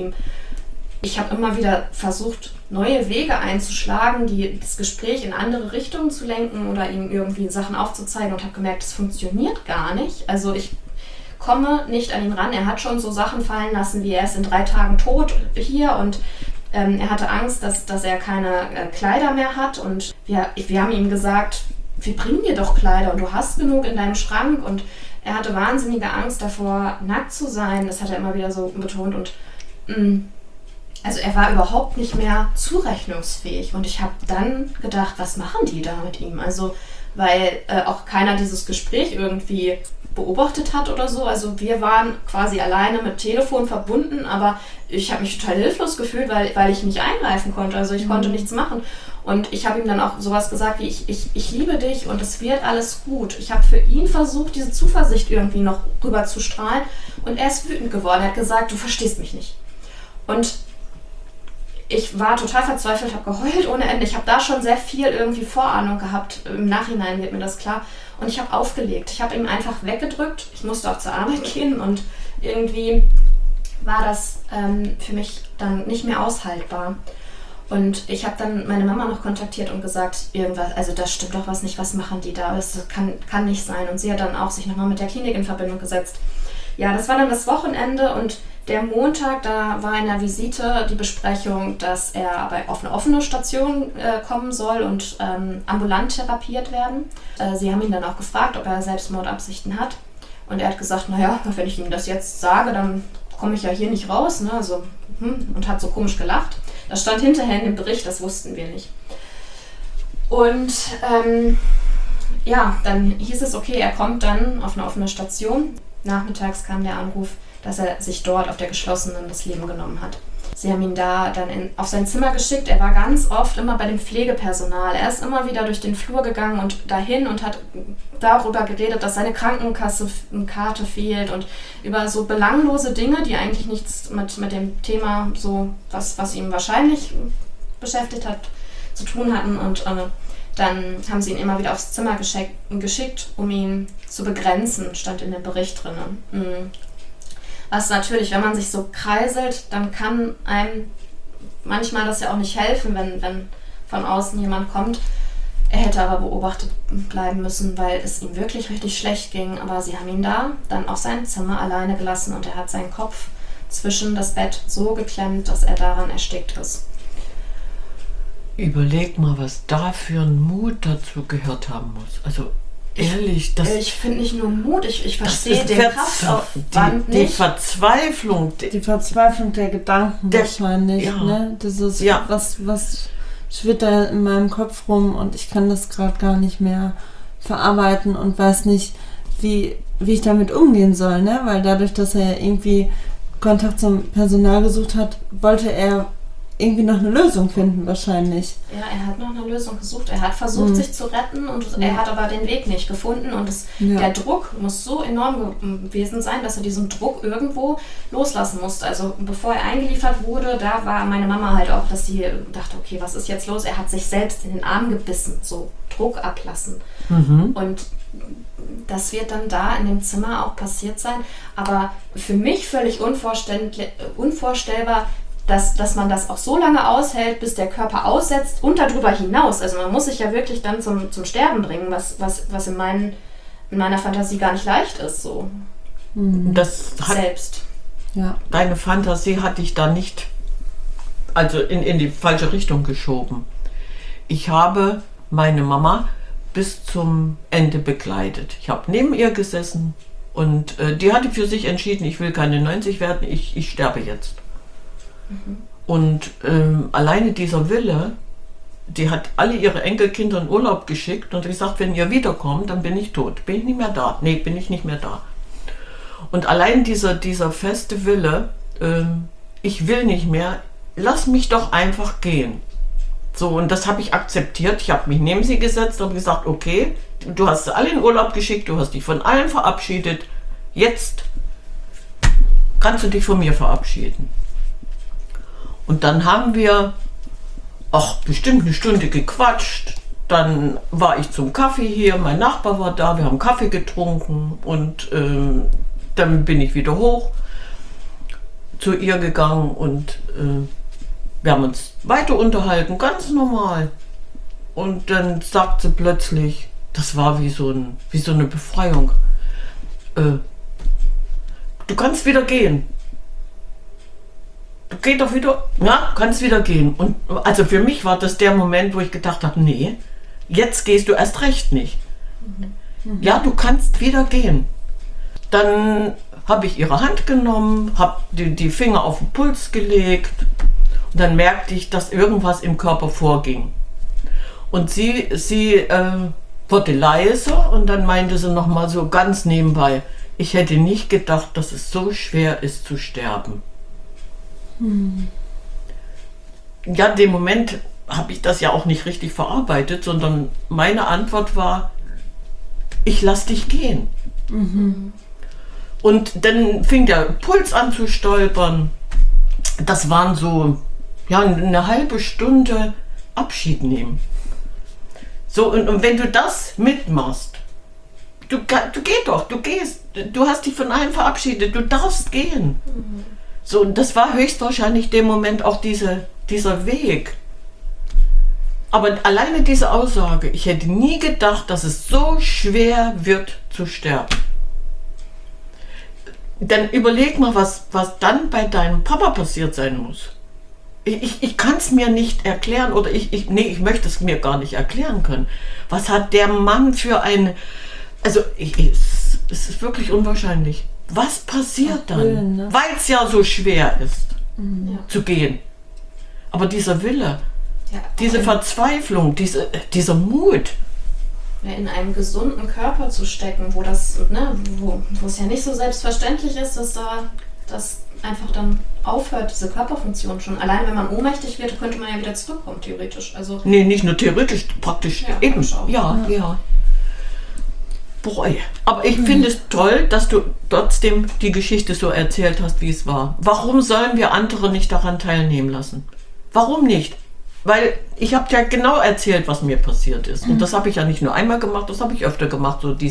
Speaker 3: ich habe immer wieder versucht, neue Wege einzuschlagen, das Gespräch in andere Richtungen zu lenken oder ihm irgendwie Sachen aufzuzeigen und habe gemerkt, das funktioniert gar nicht. Also ich komme nicht an ihn ran. Er hat schon so Sachen fallen lassen, wie er ist in 3 Tagen tot hier und er hatte Angst, dass er keine Kleider mehr hat und wir haben ihm gesagt, wir bringen dir doch Kleider und du hast genug in deinem Schrank und er hatte wahnsinnige Angst davor, nackt zu sein. Das hat er immer wieder so betont und also er war überhaupt nicht mehr zurechnungsfähig und ich habe dann gedacht, was machen die da mit ihm? Also weil auch keiner dieses Gespräch irgendwie beobachtet hat oder so. Also wir waren quasi alleine mit Telefon verbunden, aber ich habe mich total hilflos gefühlt, weil ich nicht eingreifen konnte. Also ich konnte nichts machen. Und ich habe ihm dann auch sowas gesagt wie, ich liebe dich und es wird alles gut. Ich habe für ihn versucht, diese Zuversicht irgendwie noch rüber zu strahlen und er ist wütend geworden. Er hat gesagt, du verstehst mich nicht. Und ich war total verzweifelt, habe geheult ohne Ende. Ich habe da schon sehr viel irgendwie Vorahnung gehabt. Im Nachhinein wird mir das klar. Und ich habe aufgelegt. Ich habe ihn einfach weggedrückt. Ich musste auch zur Arbeit gehen und irgendwie war das für mich dann nicht mehr aushaltbar. Und ich habe dann meine Mama noch kontaktiert und gesagt, irgendwas, also da stimmt doch was nicht, was machen die da? Das kann nicht sein. Und sie hat dann auch sich nochmal mit der Klinik in Verbindung gesetzt. Ja, das war dann das Wochenende und der Montag, da war in der Visite die Besprechung, dass er auf eine offene Station kommen soll und ambulant therapiert werden. Sie haben ihn dann auch gefragt, ob er Selbstmordabsichten hat. Und er hat gesagt, naja, wenn ich ihm das jetzt sage, dann komme ich ja hier nicht raus. Ne? Also, und hat so komisch gelacht. Das stand hinterher in dem Bericht, das wussten wir nicht. Und ja, dann hieß es, okay, er kommt dann auf eine offene Station. Nachmittags kam der Anruf, dass er sich dort auf der geschlossenen das Leben genommen hat. Sie haben ihn da dann auf sein Zimmer geschickt. Er war ganz oft immer bei dem Pflegepersonal. Er ist immer wieder durch den Flur gegangen und dahin und hat darüber geredet, dass seine Krankenkassenkarte fehlt und über so belanglose Dinge, die eigentlich nichts mit dem Thema, so was ihm wahrscheinlich beschäftigt hat, zu tun hatten. Und dann haben sie ihn immer wieder aufs Zimmer geschickt, um ihn zu begrenzen, stand in dem Bericht drin. Was natürlich, wenn man sich so kreiselt, dann kann einem manchmal das ja auch nicht helfen, wenn von außen jemand kommt. Er hätte aber beobachtet bleiben müssen, weil es ihm wirklich richtig schlecht ging. Aber sie haben ihn da dann auf sein Zimmer alleine gelassen und er hat seinen Kopf zwischen das Bett so geklemmt, dass er daran erstickt ist.
Speaker 2: Überleg mal, was da für ein Mut dazu gehört haben muss. Also ehrlich,
Speaker 3: ich finde nicht nur Mut, ich verstehe den Kraftaufwand
Speaker 2: die
Speaker 3: nicht.
Speaker 2: Verzweiflung.
Speaker 1: Die Verzweiflung der Gedanken wahrscheinlich,
Speaker 2: ja.
Speaker 1: Ne? Dieses,
Speaker 2: Ja.
Speaker 1: was schwirrt da in meinem Kopf rum und ich kann das gerade gar nicht mehr verarbeiten und weiß nicht, wie ich damit umgehen soll, ne? Weil dadurch, dass er irgendwie Kontakt zum Personal gesucht hat, wollte er irgendwie noch eine Lösung finden wahrscheinlich.
Speaker 3: Ja, er hat noch eine Lösung gesucht. Er hat versucht, sich zu retten und er hat aber den Weg nicht gefunden. Und der Druck muss so enorm gewesen sein, dass er diesen Druck irgendwo loslassen musste. Also bevor er eingeliefert wurde, da war meine Mama halt auch, dass sie dachte, okay, was ist jetzt los? Er hat sich selbst in den Arm gebissen, so Druck ablassen. Und das wird dann da in dem Zimmer auch passiert sein. Aber für mich völlig unvorstellbar, dass man das auch so lange aushält, bis der Körper aussetzt und darüber hinaus. Also man muss sich ja wirklich dann zum Sterben bringen, was in meiner Fantasie gar nicht leicht ist. So.
Speaker 2: Das hat,
Speaker 3: selbst.
Speaker 1: Ja.
Speaker 2: Deine Fantasie hat dich da nicht, also in die falsche Richtung geschoben. Ich habe meine Mama bis zum Ende begleitet. Ich habe neben ihr gesessen und die hatte für sich entschieden, ich will keine 90 werden, ich sterbe jetzt. Und alleine dieser Wille, die hat alle ihre Enkelkinder in Urlaub geschickt und gesagt, wenn ihr wiederkommt, dann bin ich tot. Bin ich nicht mehr da? Nee, bin ich nicht mehr da. Und allein dieser feste Wille, ich will nicht mehr, lass mich doch einfach gehen. So, und das habe ich akzeptiert. Ich habe mich neben sie gesetzt und gesagt, okay, du hast sie alle in Urlaub geschickt, du hast dich von allen verabschiedet. Jetzt kannst du dich von mir verabschieden. Und dann haben wir bestimmt eine Stunde gequatscht. Dann war ich zum Kaffee hier, mein Nachbar war da, wir haben Kaffee getrunken und dann bin ich wieder hoch zu ihr gegangen und wir haben uns weiter unterhalten, ganz normal. Und dann sagt sie plötzlich, das war wie so eine Befreiung, du kannst wieder gehen. Du gehst doch wieder, ja, kannst wieder gehen. Und also für mich war das der Moment, wo ich gedacht habe, nee, jetzt gehst du erst recht nicht. Ja, du kannst wieder gehen. Dann habe ich ihre Hand genommen, habe die Finger auf den Puls gelegt und dann merkte ich, dass irgendwas im Körper vorging. Und sie wurde leise und dann meinte sie nochmal so ganz nebenbei, ich hätte nicht gedacht, dass es so schwer ist zu sterben. Ja, in dem Moment habe ich das ja auch nicht richtig verarbeitet, sondern meine Antwort war, ich lass dich gehen. Und dann fing der Puls an zu stolpern. Das waren so eine halbe Stunde Abschied nehmen. So, und wenn du das mitmachst, du geh doch, du gehst, du hast dich von allen verabschiedet, du darfst gehen. So, und das war höchstwahrscheinlich dem Moment auch dieser Weg. Aber alleine diese Aussage, ich hätte nie gedacht, dass es so schwer wird zu sterben. Dann überleg mal, was dann bei deinem Papa passiert sein muss. Ich kann es mir nicht erklären oder ich möchte es mir gar nicht erklären können. Was hat der Mann für eine... Also, es ist wirklich unwahrscheinlich. Was passiert dann? Ne? Weil es ja so schwer ist, zu gehen. Aber dieser Wille, diese Verzweiflung, dieser Mut.
Speaker 3: In einem gesunden Körper zu stecken, wo das, wo es ja nicht so selbstverständlich ist, dass da das einfach dann aufhört, diese Körperfunktion schon. Allein wenn man ohnmächtig wird, könnte man ja wieder zurückkommen, theoretisch. Also,
Speaker 2: nee, nicht nur theoretisch, praktisch eben. Ja. Boah, aber ich finde es toll, dass du trotzdem die Geschichte so erzählt hast, wie es war. Warum sollen wir andere nicht daran teilnehmen lassen? Warum nicht? Weil ich habe ja genau erzählt, was mir passiert ist. Und das habe ich ja nicht nur einmal gemacht, das habe ich öfter gemacht, so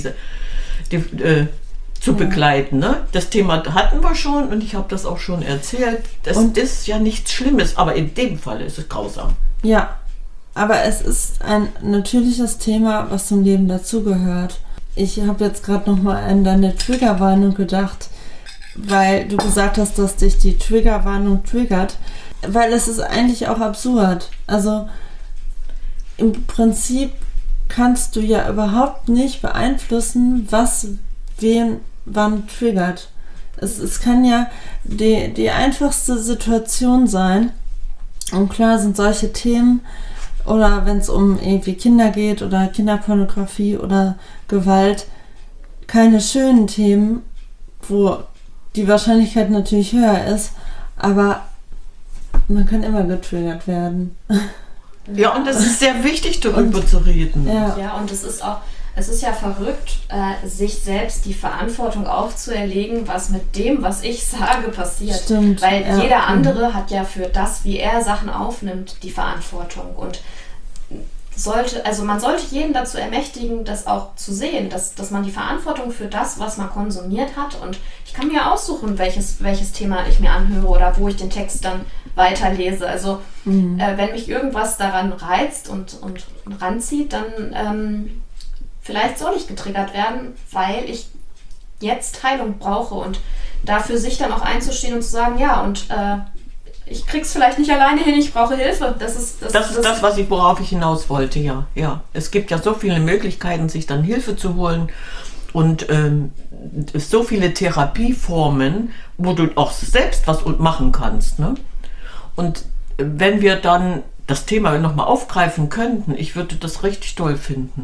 Speaker 2: zu begleiten. Ne? Das Thema hatten wir schon und ich habe das auch schon erzählt. Das ist ja nichts Schlimmes, aber in dem Fall ist es grausam.
Speaker 1: Ja, aber es ist ein natürliches Thema, was zum Leben dazugehört. Ich habe jetzt gerade nochmal an deine Triggerwarnung gedacht, weil du gesagt hast, dass dich die Triggerwarnung triggert, weil es ist eigentlich auch absurd. Also im Prinzip kannst du ja überhaupt nicht beeinflussen, was wen wann triggert. Es kann ja die einfachste Situation sein und klar sind solche Themen oder wenn es um irgendwie Kinder geht oder Kinderpornografie oder Gewalt, keine schönen Themen, wo die Wahrscheinlichkeit natürlich höher ist, aber man kann immer getriggert werden.
Speaker 2: Ja, und es ist sehr wichtig, darüber zu reden.
Speaker 3: Ja, und es ist ja verrückt, sich selbst die Verantwortung aufzuerlegen, was mit dem, was ich sage, passiert.
Speaker 1: Stimmt,
Speaker 3: weil jeder andere hat ja für das, wie er Sachen aufnimmt, die Verantwortung. Und man sollte jeden dazu ermächtigen, das auch zu sehen, dass man die Verantwortung für das, was man konsumiert hat, und ich kann mir aussuchen, welches Thema ich mir anhöre oder wo ich den Text dann weiterlese. Also wenn mich irgendwas daran reizt und ranzieht, dann vielleicht soll ich getriggert werden, weil ich jetzt Heilung brauche und dafür sich dann auch einzustehen und zu sagen, ja, und ich krieg's vielleicht nicht alleine hin, ich brauche Hilfe. Das ist das,
Speaker 2: worauf ich hinaus wollte, ja. Es gibt ja so viele Möglichkeiten, sich dann Hilfe zu holen und so viele Therapieformen, wo du auch selbst was machen kannst. Ne? Und wenn wir dann das Thema nochmal aufgreifen könnten, ich würde das richtig toll finden.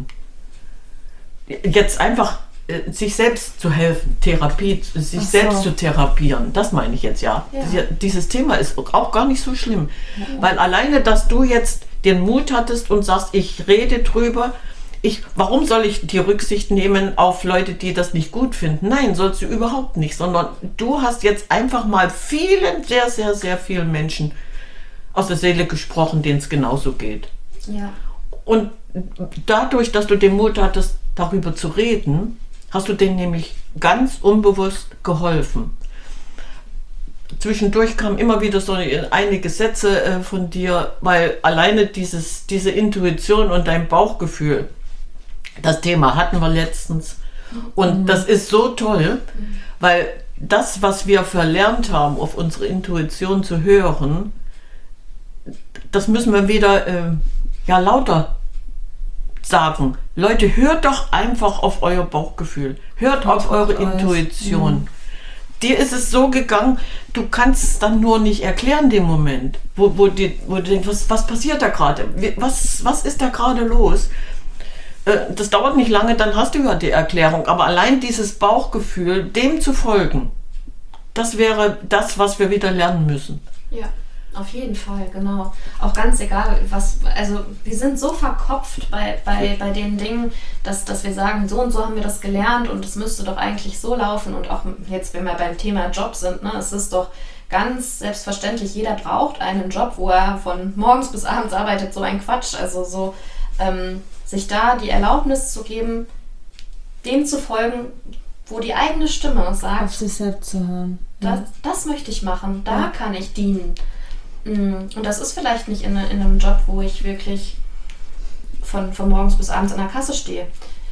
Speaker 2: Jetzt einfach sich selbst zu helfen, selbst zu therapieren, das meine ich jetzt, ja. Dieses Thema ist auch gar nicht so schlimm, weil alleine, dass du jetzt den Mut hattest und sagst, ich rede drüber, warum soll ich die Rücksicht nehmen auf Leute, die das nicht gut finden? Nein, sollst du überhaupt nicht, sondern du hast jetzt einfach mal vielen, sehr, sehr, sehr vielen Menschen aus der Seele gesprochen, denen es genauso geht.
Speaker 3: Ja.
Speaker 2: Und dadurch, dass du den Mut hattest, darüber zu reden, hast du denen nämlich ganz unbewusst geholfen. Zwischendurch kamen immer wieder so einige Sätze von dir, weil alleine diese Intuition und dein Bauchgefühl, das Thema hatten wir letztens. Und das ist so toll, weil das, was wir verlernt haben, auf unsere Intuition zu hören, das müssen wir wieder lauter sagen. Leute, hört doch einfach auf euer Bauchgefühl. Hört auf eure Intuition. Dir ist es so gegangen, du kannst es dann nur nicht erklären, den Moment, wo du denkst, was passiert da gerade? Was ist da gerade los? Das dauert nicht lange, dann hast du ja die Erklärung. Aber allein dieses Bauchgefühl, dem zu folgen, das wäre das, was wir wieder lernen müssen.
Speaker 3: Ja. Auf jeden Fall, genau. Auch ganz egal, also wir sind so verkopft bei den Dingen, dass wir sagen, so und so haben wir das gelernt und es müsste doch eigentlich so laufen. Und auch jetzt, wenn wir beim Thema Job sind, ne, es ist doch ganz selbstverständlich, jeder braucht einen Job, wo er von morgens bis abends arbeitet, so ein Quatsch. Also so sich da die Erlaubnis zu geben, dem zu folgen, wo die eigene Stimme sagt,
Speaker 1: auf sich selbst zu hören.
Speaker 3: Das möchte ich machen, da kann ich dienen. Und das ist vielleicht nicht in einem Job, wo ich wirklich von morgens bis abends an der Kasse stehe.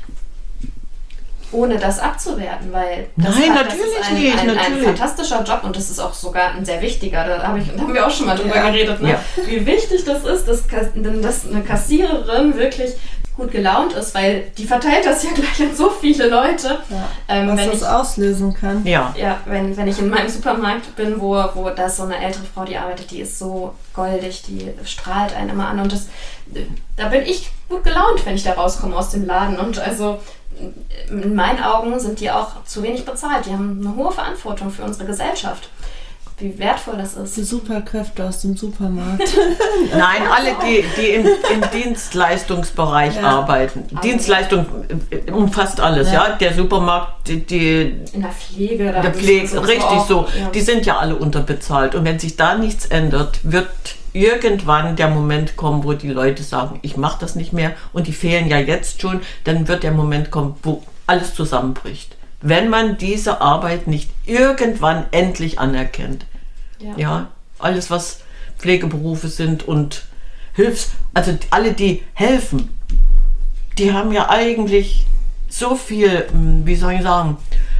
Speaker 3: Ohne das abzuwerten, weil das ist ein fantastischer Job und das ist auch sogar ein sehr wichtiger. Da haben wir auch schon mal drüber geredet, ne? Wie wichtig das ist, dass eine Kassiererin wirklich gut gelaunt ist, weil die verteilt das ja gleich an so viele Leute.
Speaker 1: Ja, was das auslösen kann.
Speaker 3: Ja, wenn ich in meinem Supermarkt bin, wo da ist so eine ältere Frau, die arbeitet, die ist so goldig, die strahlt einen immer an und da bin ich gut gelaunt, wenn ich da rauskomme aus dem Laden und also in meinen Augen sind die auch zu wenig bezahlt. Die haben eine hohe Verantwortung für unsere Gesellschaft. Wie wertvoll das ist.
Speaker 1: Die Superkräfte aus dem Supermarkt.
Speaker 2: Nein, alle, die im Dienstleistungsbereich arbeiten. Also Dienstleistung umfasst alles, Der Supermarkt, in
Speaker 3: der Pflege.
Speaker 2: Der Pflege, richtig so. Ja. Die sind ja alle unterbezahlt. Und wenn sich da nichts ändert, wird irgendwann der Moment kommen, wo die Leute sagen, ich mache das nicht mehr. Und die fehlen ja jetzt schon. Dann wird der Moment kommen, wo alles zusammenbricht. Wenn man diese Arbeit nicht irgendwann endlich anerkennt. Ja, alles was Pflegeberufe sind und also alle, die helfen, die haben ja eigentlich so viel, wie soll ich sagen,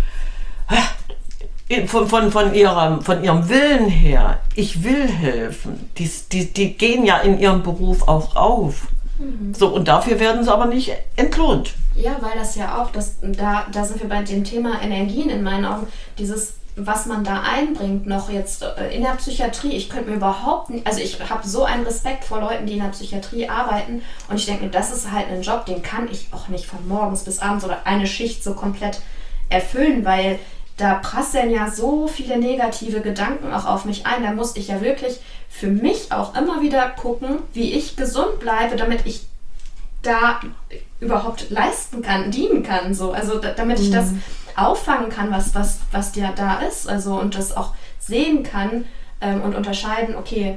Speaker 2: von ihrem Willen her, ich will helfen, die gehen ja in ihrem Beruf auch auf. So, und dafür werden sie aber nicht entlohnt.
Speaker 3: Ja, weil das ja auch, da sind wir bei dem Thema Energien in meinen Augen, dieses, was man da einbringt, noch jetzt in der Psychiatrie, ich könnte mir überhaupt nicht, also ich habe so einen Respekt vor Leuten, die in der Psychiatrie arbeiten und ich denke mir, das ist halt ein Job, den kann ich auch nicht von morgens bis abends oder eine Schicht so komplett erfüllen, weil da prasseln ja so viele negative Gedanken auch auf mich ein, da muss ich ja wirklich für mich auch immer wieder gucken, wie ich gesund bleibe, damit ich da überhaupt leisten kann, dienen kann, so. Also damit ich das auffangen kann, was ja da ist, also und das auch sehen kann und unterscheiden, okay,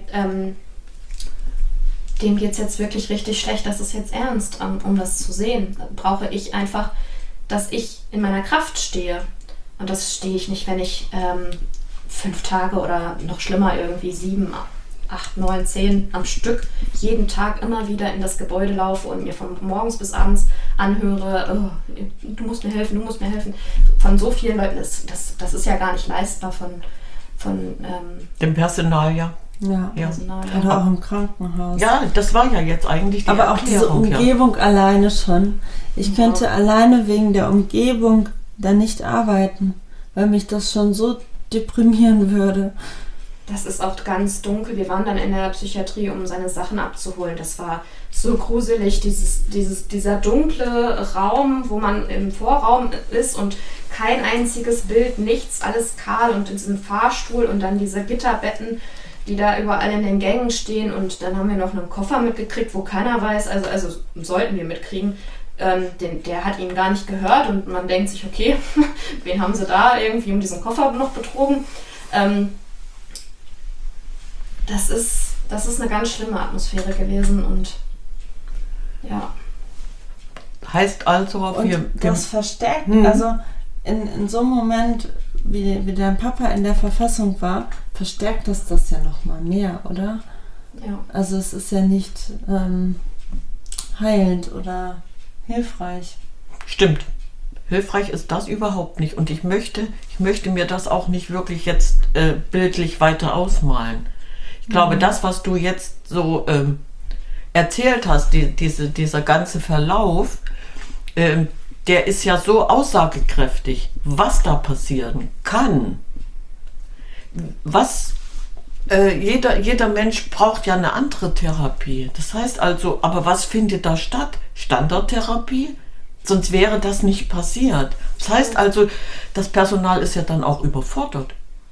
Speaker 3: dem geht es jetzt wirklich richtig schlecht, das ist jetzt ernst, um das zu sehen, brauche ich einfach, dass ich in meiner Kraft stehe. Und das stehe ich nicht, wenn ich 5 Tage oder noch schlimmer irgendwie 7 8, 9, 10 am Stück jeden Tag immer wieder in das Gebäude laufe und mir von morgens bis abends anhöre, oh, du musst mir helfen, von so vielen Leuten, das ist ja gar nicht leistbar von
Speaker 2: dem Personal, ja.
Speaker 1: Ja.
Speaker 3: Personal.
Speaker 1: Oder auch im Krankenhaus.
Speaker 2: Ja, das war ja jetzt eigentlich die
Speaker 1: Aber auch diese
Speaker 2: Erklärung,
Speaker 1: Umgebung alleine schon. Ich könnte alleine wegen der Umgebung da nicht arbeiten, weil mich das schon so deprimieren würde.
Speaker 3: Das ist auch ganz dunkel. Wir waren dann in der Psychiatrie, um seine Sachen abzuholen. Das war so gruselig, dieser dunkle Raum, wo man im Vorraum ist und kein einziges Bild, nichts, alles kahl und in diesem Fahrstuhl und dann diese Gitterbetten, die da überall in den Gängen stehen. Und dann haben wir noch einen Koffer mitgekriegt, wo keiner weiß, also sollten wir mitkriegen, der hat ihn gar nicht gehört und man denkt sich, okay, wen haben sie da irgendwie um diesen Koffer noch betrogen? Das ist eine ganz schlimme Atmosphäre gewesen und ja.
Speaker 2: Heißt also,
Speaker 1: und das verstärkt, also in so einem Moment, wie dein Papa in der Verfassung war, verstärkt das ja nochmal mehr, oder?
Speaker 3: Ja.
Speaker 1: Also es ist ja nicht heilend oder hilfreich.
Speaker 2: Stimmt. Hilfreich ist das überhaupt nicht. Und ich möchte mir das auch nicht wirklich jetzt bildlich weiter ausmalen. Ich glaube, das, was du jetzt so erzählt hast, dieser ganze Verlauf, der ist ja so aussagekräftig, was da passieren kann. Jeder Mensch braucht ja eine andere Therapie. Das heißt also, aber was findet da statt? Standardtherapie? Sonst wäre das nicht passiert. Das heißt also, das Personal ist ja dann auch überfordert.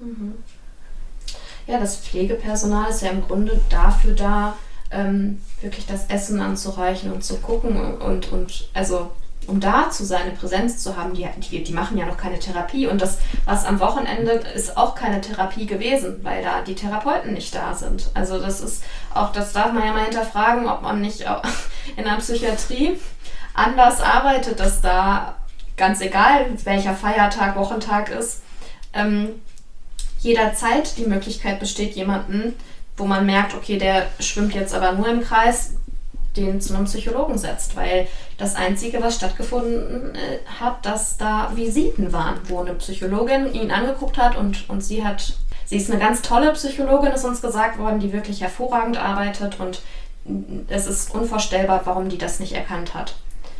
Speaker 3: Ja, das Pflegepersonal ist ja im Grunde dafür da, wirklich das Essen anzureichen und zu gucken und also um da zu sein, eine Präsenz zu haben, die machen ja noch keine Therapie und das, was am Wochenende ist auch keine Therapie gewesen, weil da die Therapeuten nicht da sind. Also das ist auch, das darf man ja mal hinterfragen, ob man nicht auch in der Psychiatrie anders arbeitet, dass da, ganz egal welcher Feiertag, Wochentag ist, jederzeit die Möglichkeit besteht, jemanden, wo man merkt, okay, der schwimmt jetzt aber nur im Kreis, den zu einem Psychologen setzt, weil das Einzige, was stattgefunden hat, dass da Visiten waren, wo eine Psychologin ihn angeguckt hat und sie ist eine ganz tolle Psychologin, ist uns gesagt worden, die wirklich hervorragend arbeitet und es ist unvorstellbar, warum die das nicht erkannt hat.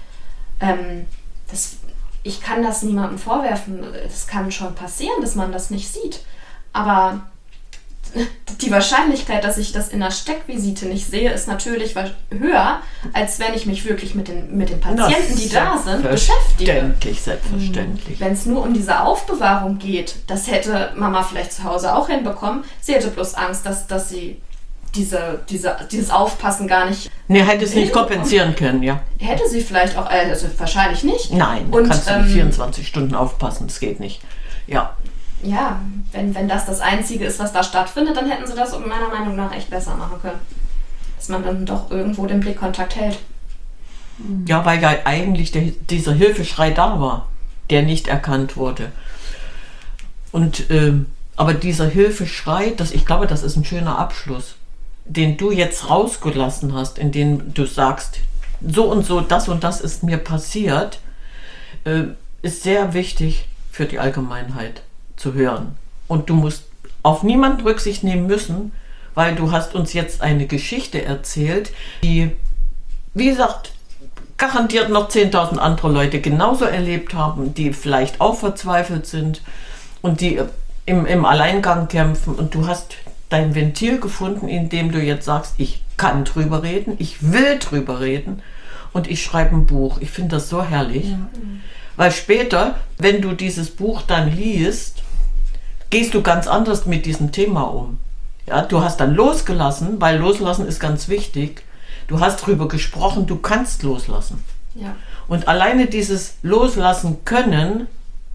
Speaker 3: Ich kann das niemandem vorwerfen, es kann schon passieren, dass man das nicht sieht, aber die Wahrscheinlichkeit, dass ich das in einer Steckvisite nicht sehe, ist natürlich höher, als wenn ich mich wirklich mit den Patienten, die da sind, beschäftige.
Speaker 2: Selbstverständlich.
Speaker 3: Wenn es nur um diese Aufbewahrung geht, das hätte Mama vielleicht zu Hause auch hinbekommen. Sie hätte bloß Angst, dass sie dieses Aufpassen gar nicht...
Speaker 2: Nee, hätte es nicht kompensieren können, ja.
Speaker 3: Hätte sie vielleicht auch, also wahrscheinlich nicht.
Speaker 2: Nein, du kannst nicht 24 Stunden aufpassen, das geht nicht. Ja.
Speaker 3: Ja, wenn das Einzige ist, was da stattfindet, dann hätten sie das meiner Meinung nach echt besser machen können. Dass man dann doch irgendwo den Blickkontakt hält.
Speaker 2: Ja, weil ja eigentlich dieser Hilfeschrei da war, der nicht erkannt wurde. Und aber dieser Hilfeschrei, ich glaube, das ist ein schöner Abschluss, den du jetzt rausgelassen hast, in dem du sagst, so und so, das und das ist mir passiert, ist sehr wichtig für die Allgemeinheit zu hören. Und du musst auf niemanden Rücksicht nehmen müssen, weil du hast uns jetzt eine Geschichte erzählt, die, wie gesagt, garantiert noch 10.000 andere Leute genauso erlebt haben, die vielleicht auch verzweifelt sind und die im Alleingang kämpfen. Und du hast dein Ventil gefunden, indem du jetzt sagst, ich kann drüber reden, ich will drüber reden und ich schreibe ein Buch. Ich finde das so herrlich. Ja. Weil später, wenn du dieses Buch dann liest, gehst du ganz anders mit diesem Thema um. Ja, du hast dann losgelassen, weil loslassen ist ganz wichtig. Du hast drüber gesprochen, du kannst loslassen.
Speaker 3: Ja.
Speaker 2: Und alleine dieses Loslassen können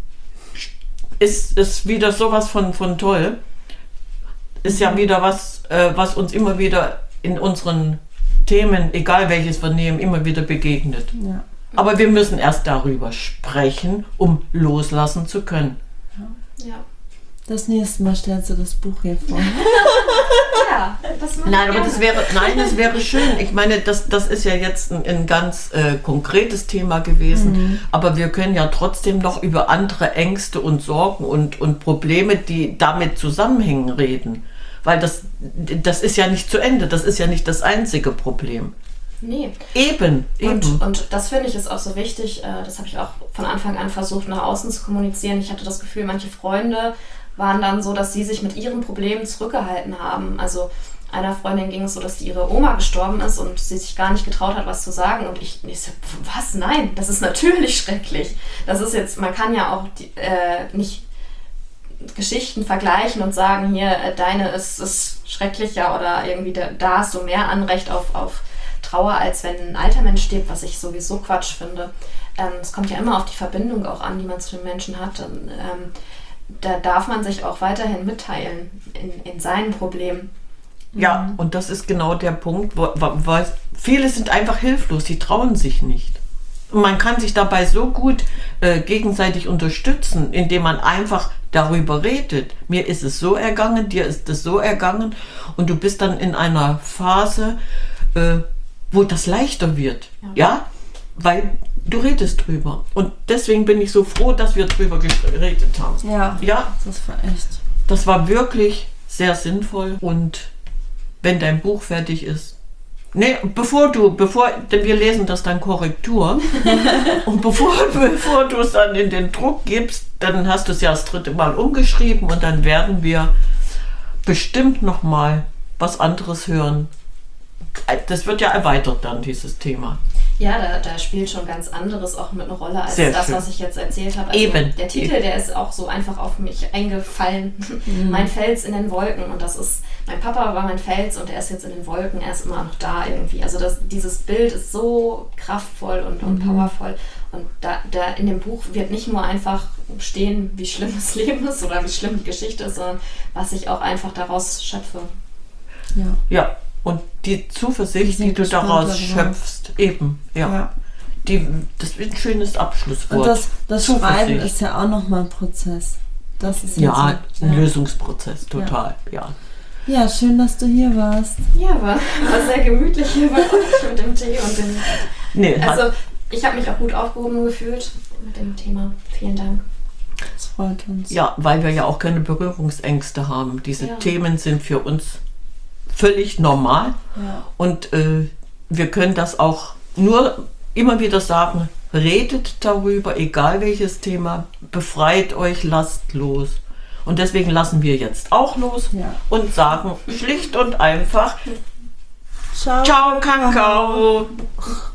Speaker 2: ist wieder sowas von toll. Ist ja wieder was uns immer wieder in unseren Themen, egal welches wir nehmen, immer wieder begegnet.
Speaker 1: Ja.
Speaker 2: Aber wir müssen erst darüber sprechen, um loslassen zu können.
Speaker 3: Ja.
Speaker 1: Das nächste Mal stellst du das Buch hier vor.
Speaker 3: Ja, das mache
Speaker 2: Nein,
Speaker 3: ich
Speaker 2: aber
Speaker 3: gerne.
Speaker 2: das wäre schön. Ich meine, das ist ja jetzt ein ganz konkretes Thema gewesen. Aber wir können ja trotzdem noch über andere Ängste und Sorgen und Probleme, die damit zusammenhängen, reden. Weil das ist ja nicht zu Ende. Das ist ja nicht das einzige Problem.
Speaker 3: Nee.
Speaker 2: Eben.
Speaker 3: Und das finde ich ist auch so wichtig, das habe ich auch von Anfang an versucht nach außen zu kommunizieren. Ich hatte das Gefühl, manche Freunde waren dann so, dass sie sich mit ihren Problemen zurückgehalten haben. Also einer Freundin ging es so, dass ihre Oma gestorben ist und sie sich gar nicht getraut hat, was zu sagen. Und ich so, was? Nein, das ist natürlich schrecklich. Das ist jetzt, man kann ja auch nicht Geschichten vergleichen und sagen, hier, deine ist schrecklicher oder irgendwie da hast du mehr Anrecht auf Trauer, als wenn ein alter Mensch stirbt, was ich sowieso Quatsch finde. Es kommt ja immer auf die Verbindung auch an, die man zu den Menschen hat. Da darf man sich auch weiterhin mitteilen in seinen Problemen.
Speaker 2: Ja, und das ist genau der Punkt, wo viele sind einfach hilflos, sie trauen sich nicht. Und man kann sich dabei so gut gegenseitig unterstützen, indem man einfach darüber redet. Mir ist es so ergangen, dir ist es so ergangen und du bist dann in einer Phase, wo das leichter wird. Ja? Weil du redest drüber. Und deswegen bin ich so froh, dass wir drüber geredet haben.
Speaker 1: Ja, das war echt.
Speaker 2: Das war wirklich sehr sinnvoll. Und wenn dein Buch fertig ist, denn wir lesen das dann Korrektur. Und bevor du es dann in den Druck gibst, dann hast du es ja das 3. Mal umgeschrieben und dann werden wir bestimmt nochmal was anderes hören. Das wird ja erweitert dann, dieses Thema.
Speaker 3: Ja, da spielt schon ganz anderes auch mit einer Rolle als
Speaker 2: Sehr
Speaker 3: das,
Speaker 2: schön.
Speaker 3: was ich jetzt erzählt habe. Also
Speaker 2: Eben.
Speaker 3: Der Titel, der ist auch so einfach auf mich eingefallen. Mein Fels in den Wolken. Und das ist, mein Papa war mein Fels und er ist jetzt in den Wolken, er ist immer noch da irgendwie. Also dieses Bild ist so kraftvoll und powervoll. Und da in dem Buch wird nicht nur einfach stehen, wie schlimm das Leben ist oder wie schlimm die Geschichte ist, sondern was ich auch einfach daraus schöpfe.
Speaker 2: Ja. Und die Zuversicht, die du daraus schöpfst, eben, ja. Das wird ein schönes Abschlusswort.
Speaker 1: Und das Schreiben ist ja auch nochmal ein Prozess. Das ist
Speaker 2: ein Lösungsprozess, total, ja.
Speaker 1: Ja, schön, dass du hier warst.
Speaker 3: Ja, war sehr gemütlich hier bei euch mit dem Tee und dem... Also, ich habe mich auch gut aufgehoben gefühlt mit dem Thema. Vielen Dank.
Speaker 1: Das freut uns.
Speaker 2: Ja, weil wir ja auch keine Berührungsängste haben. Diese Themen sind für uns völlig normal und wir können das auch nur immer wieder sagen, redet darüber, egal welches Thema, befreit euch, lasst los. Und deswegen lassen wir jetzt auch los und sagen schlicht und einfach, ciao Kakao.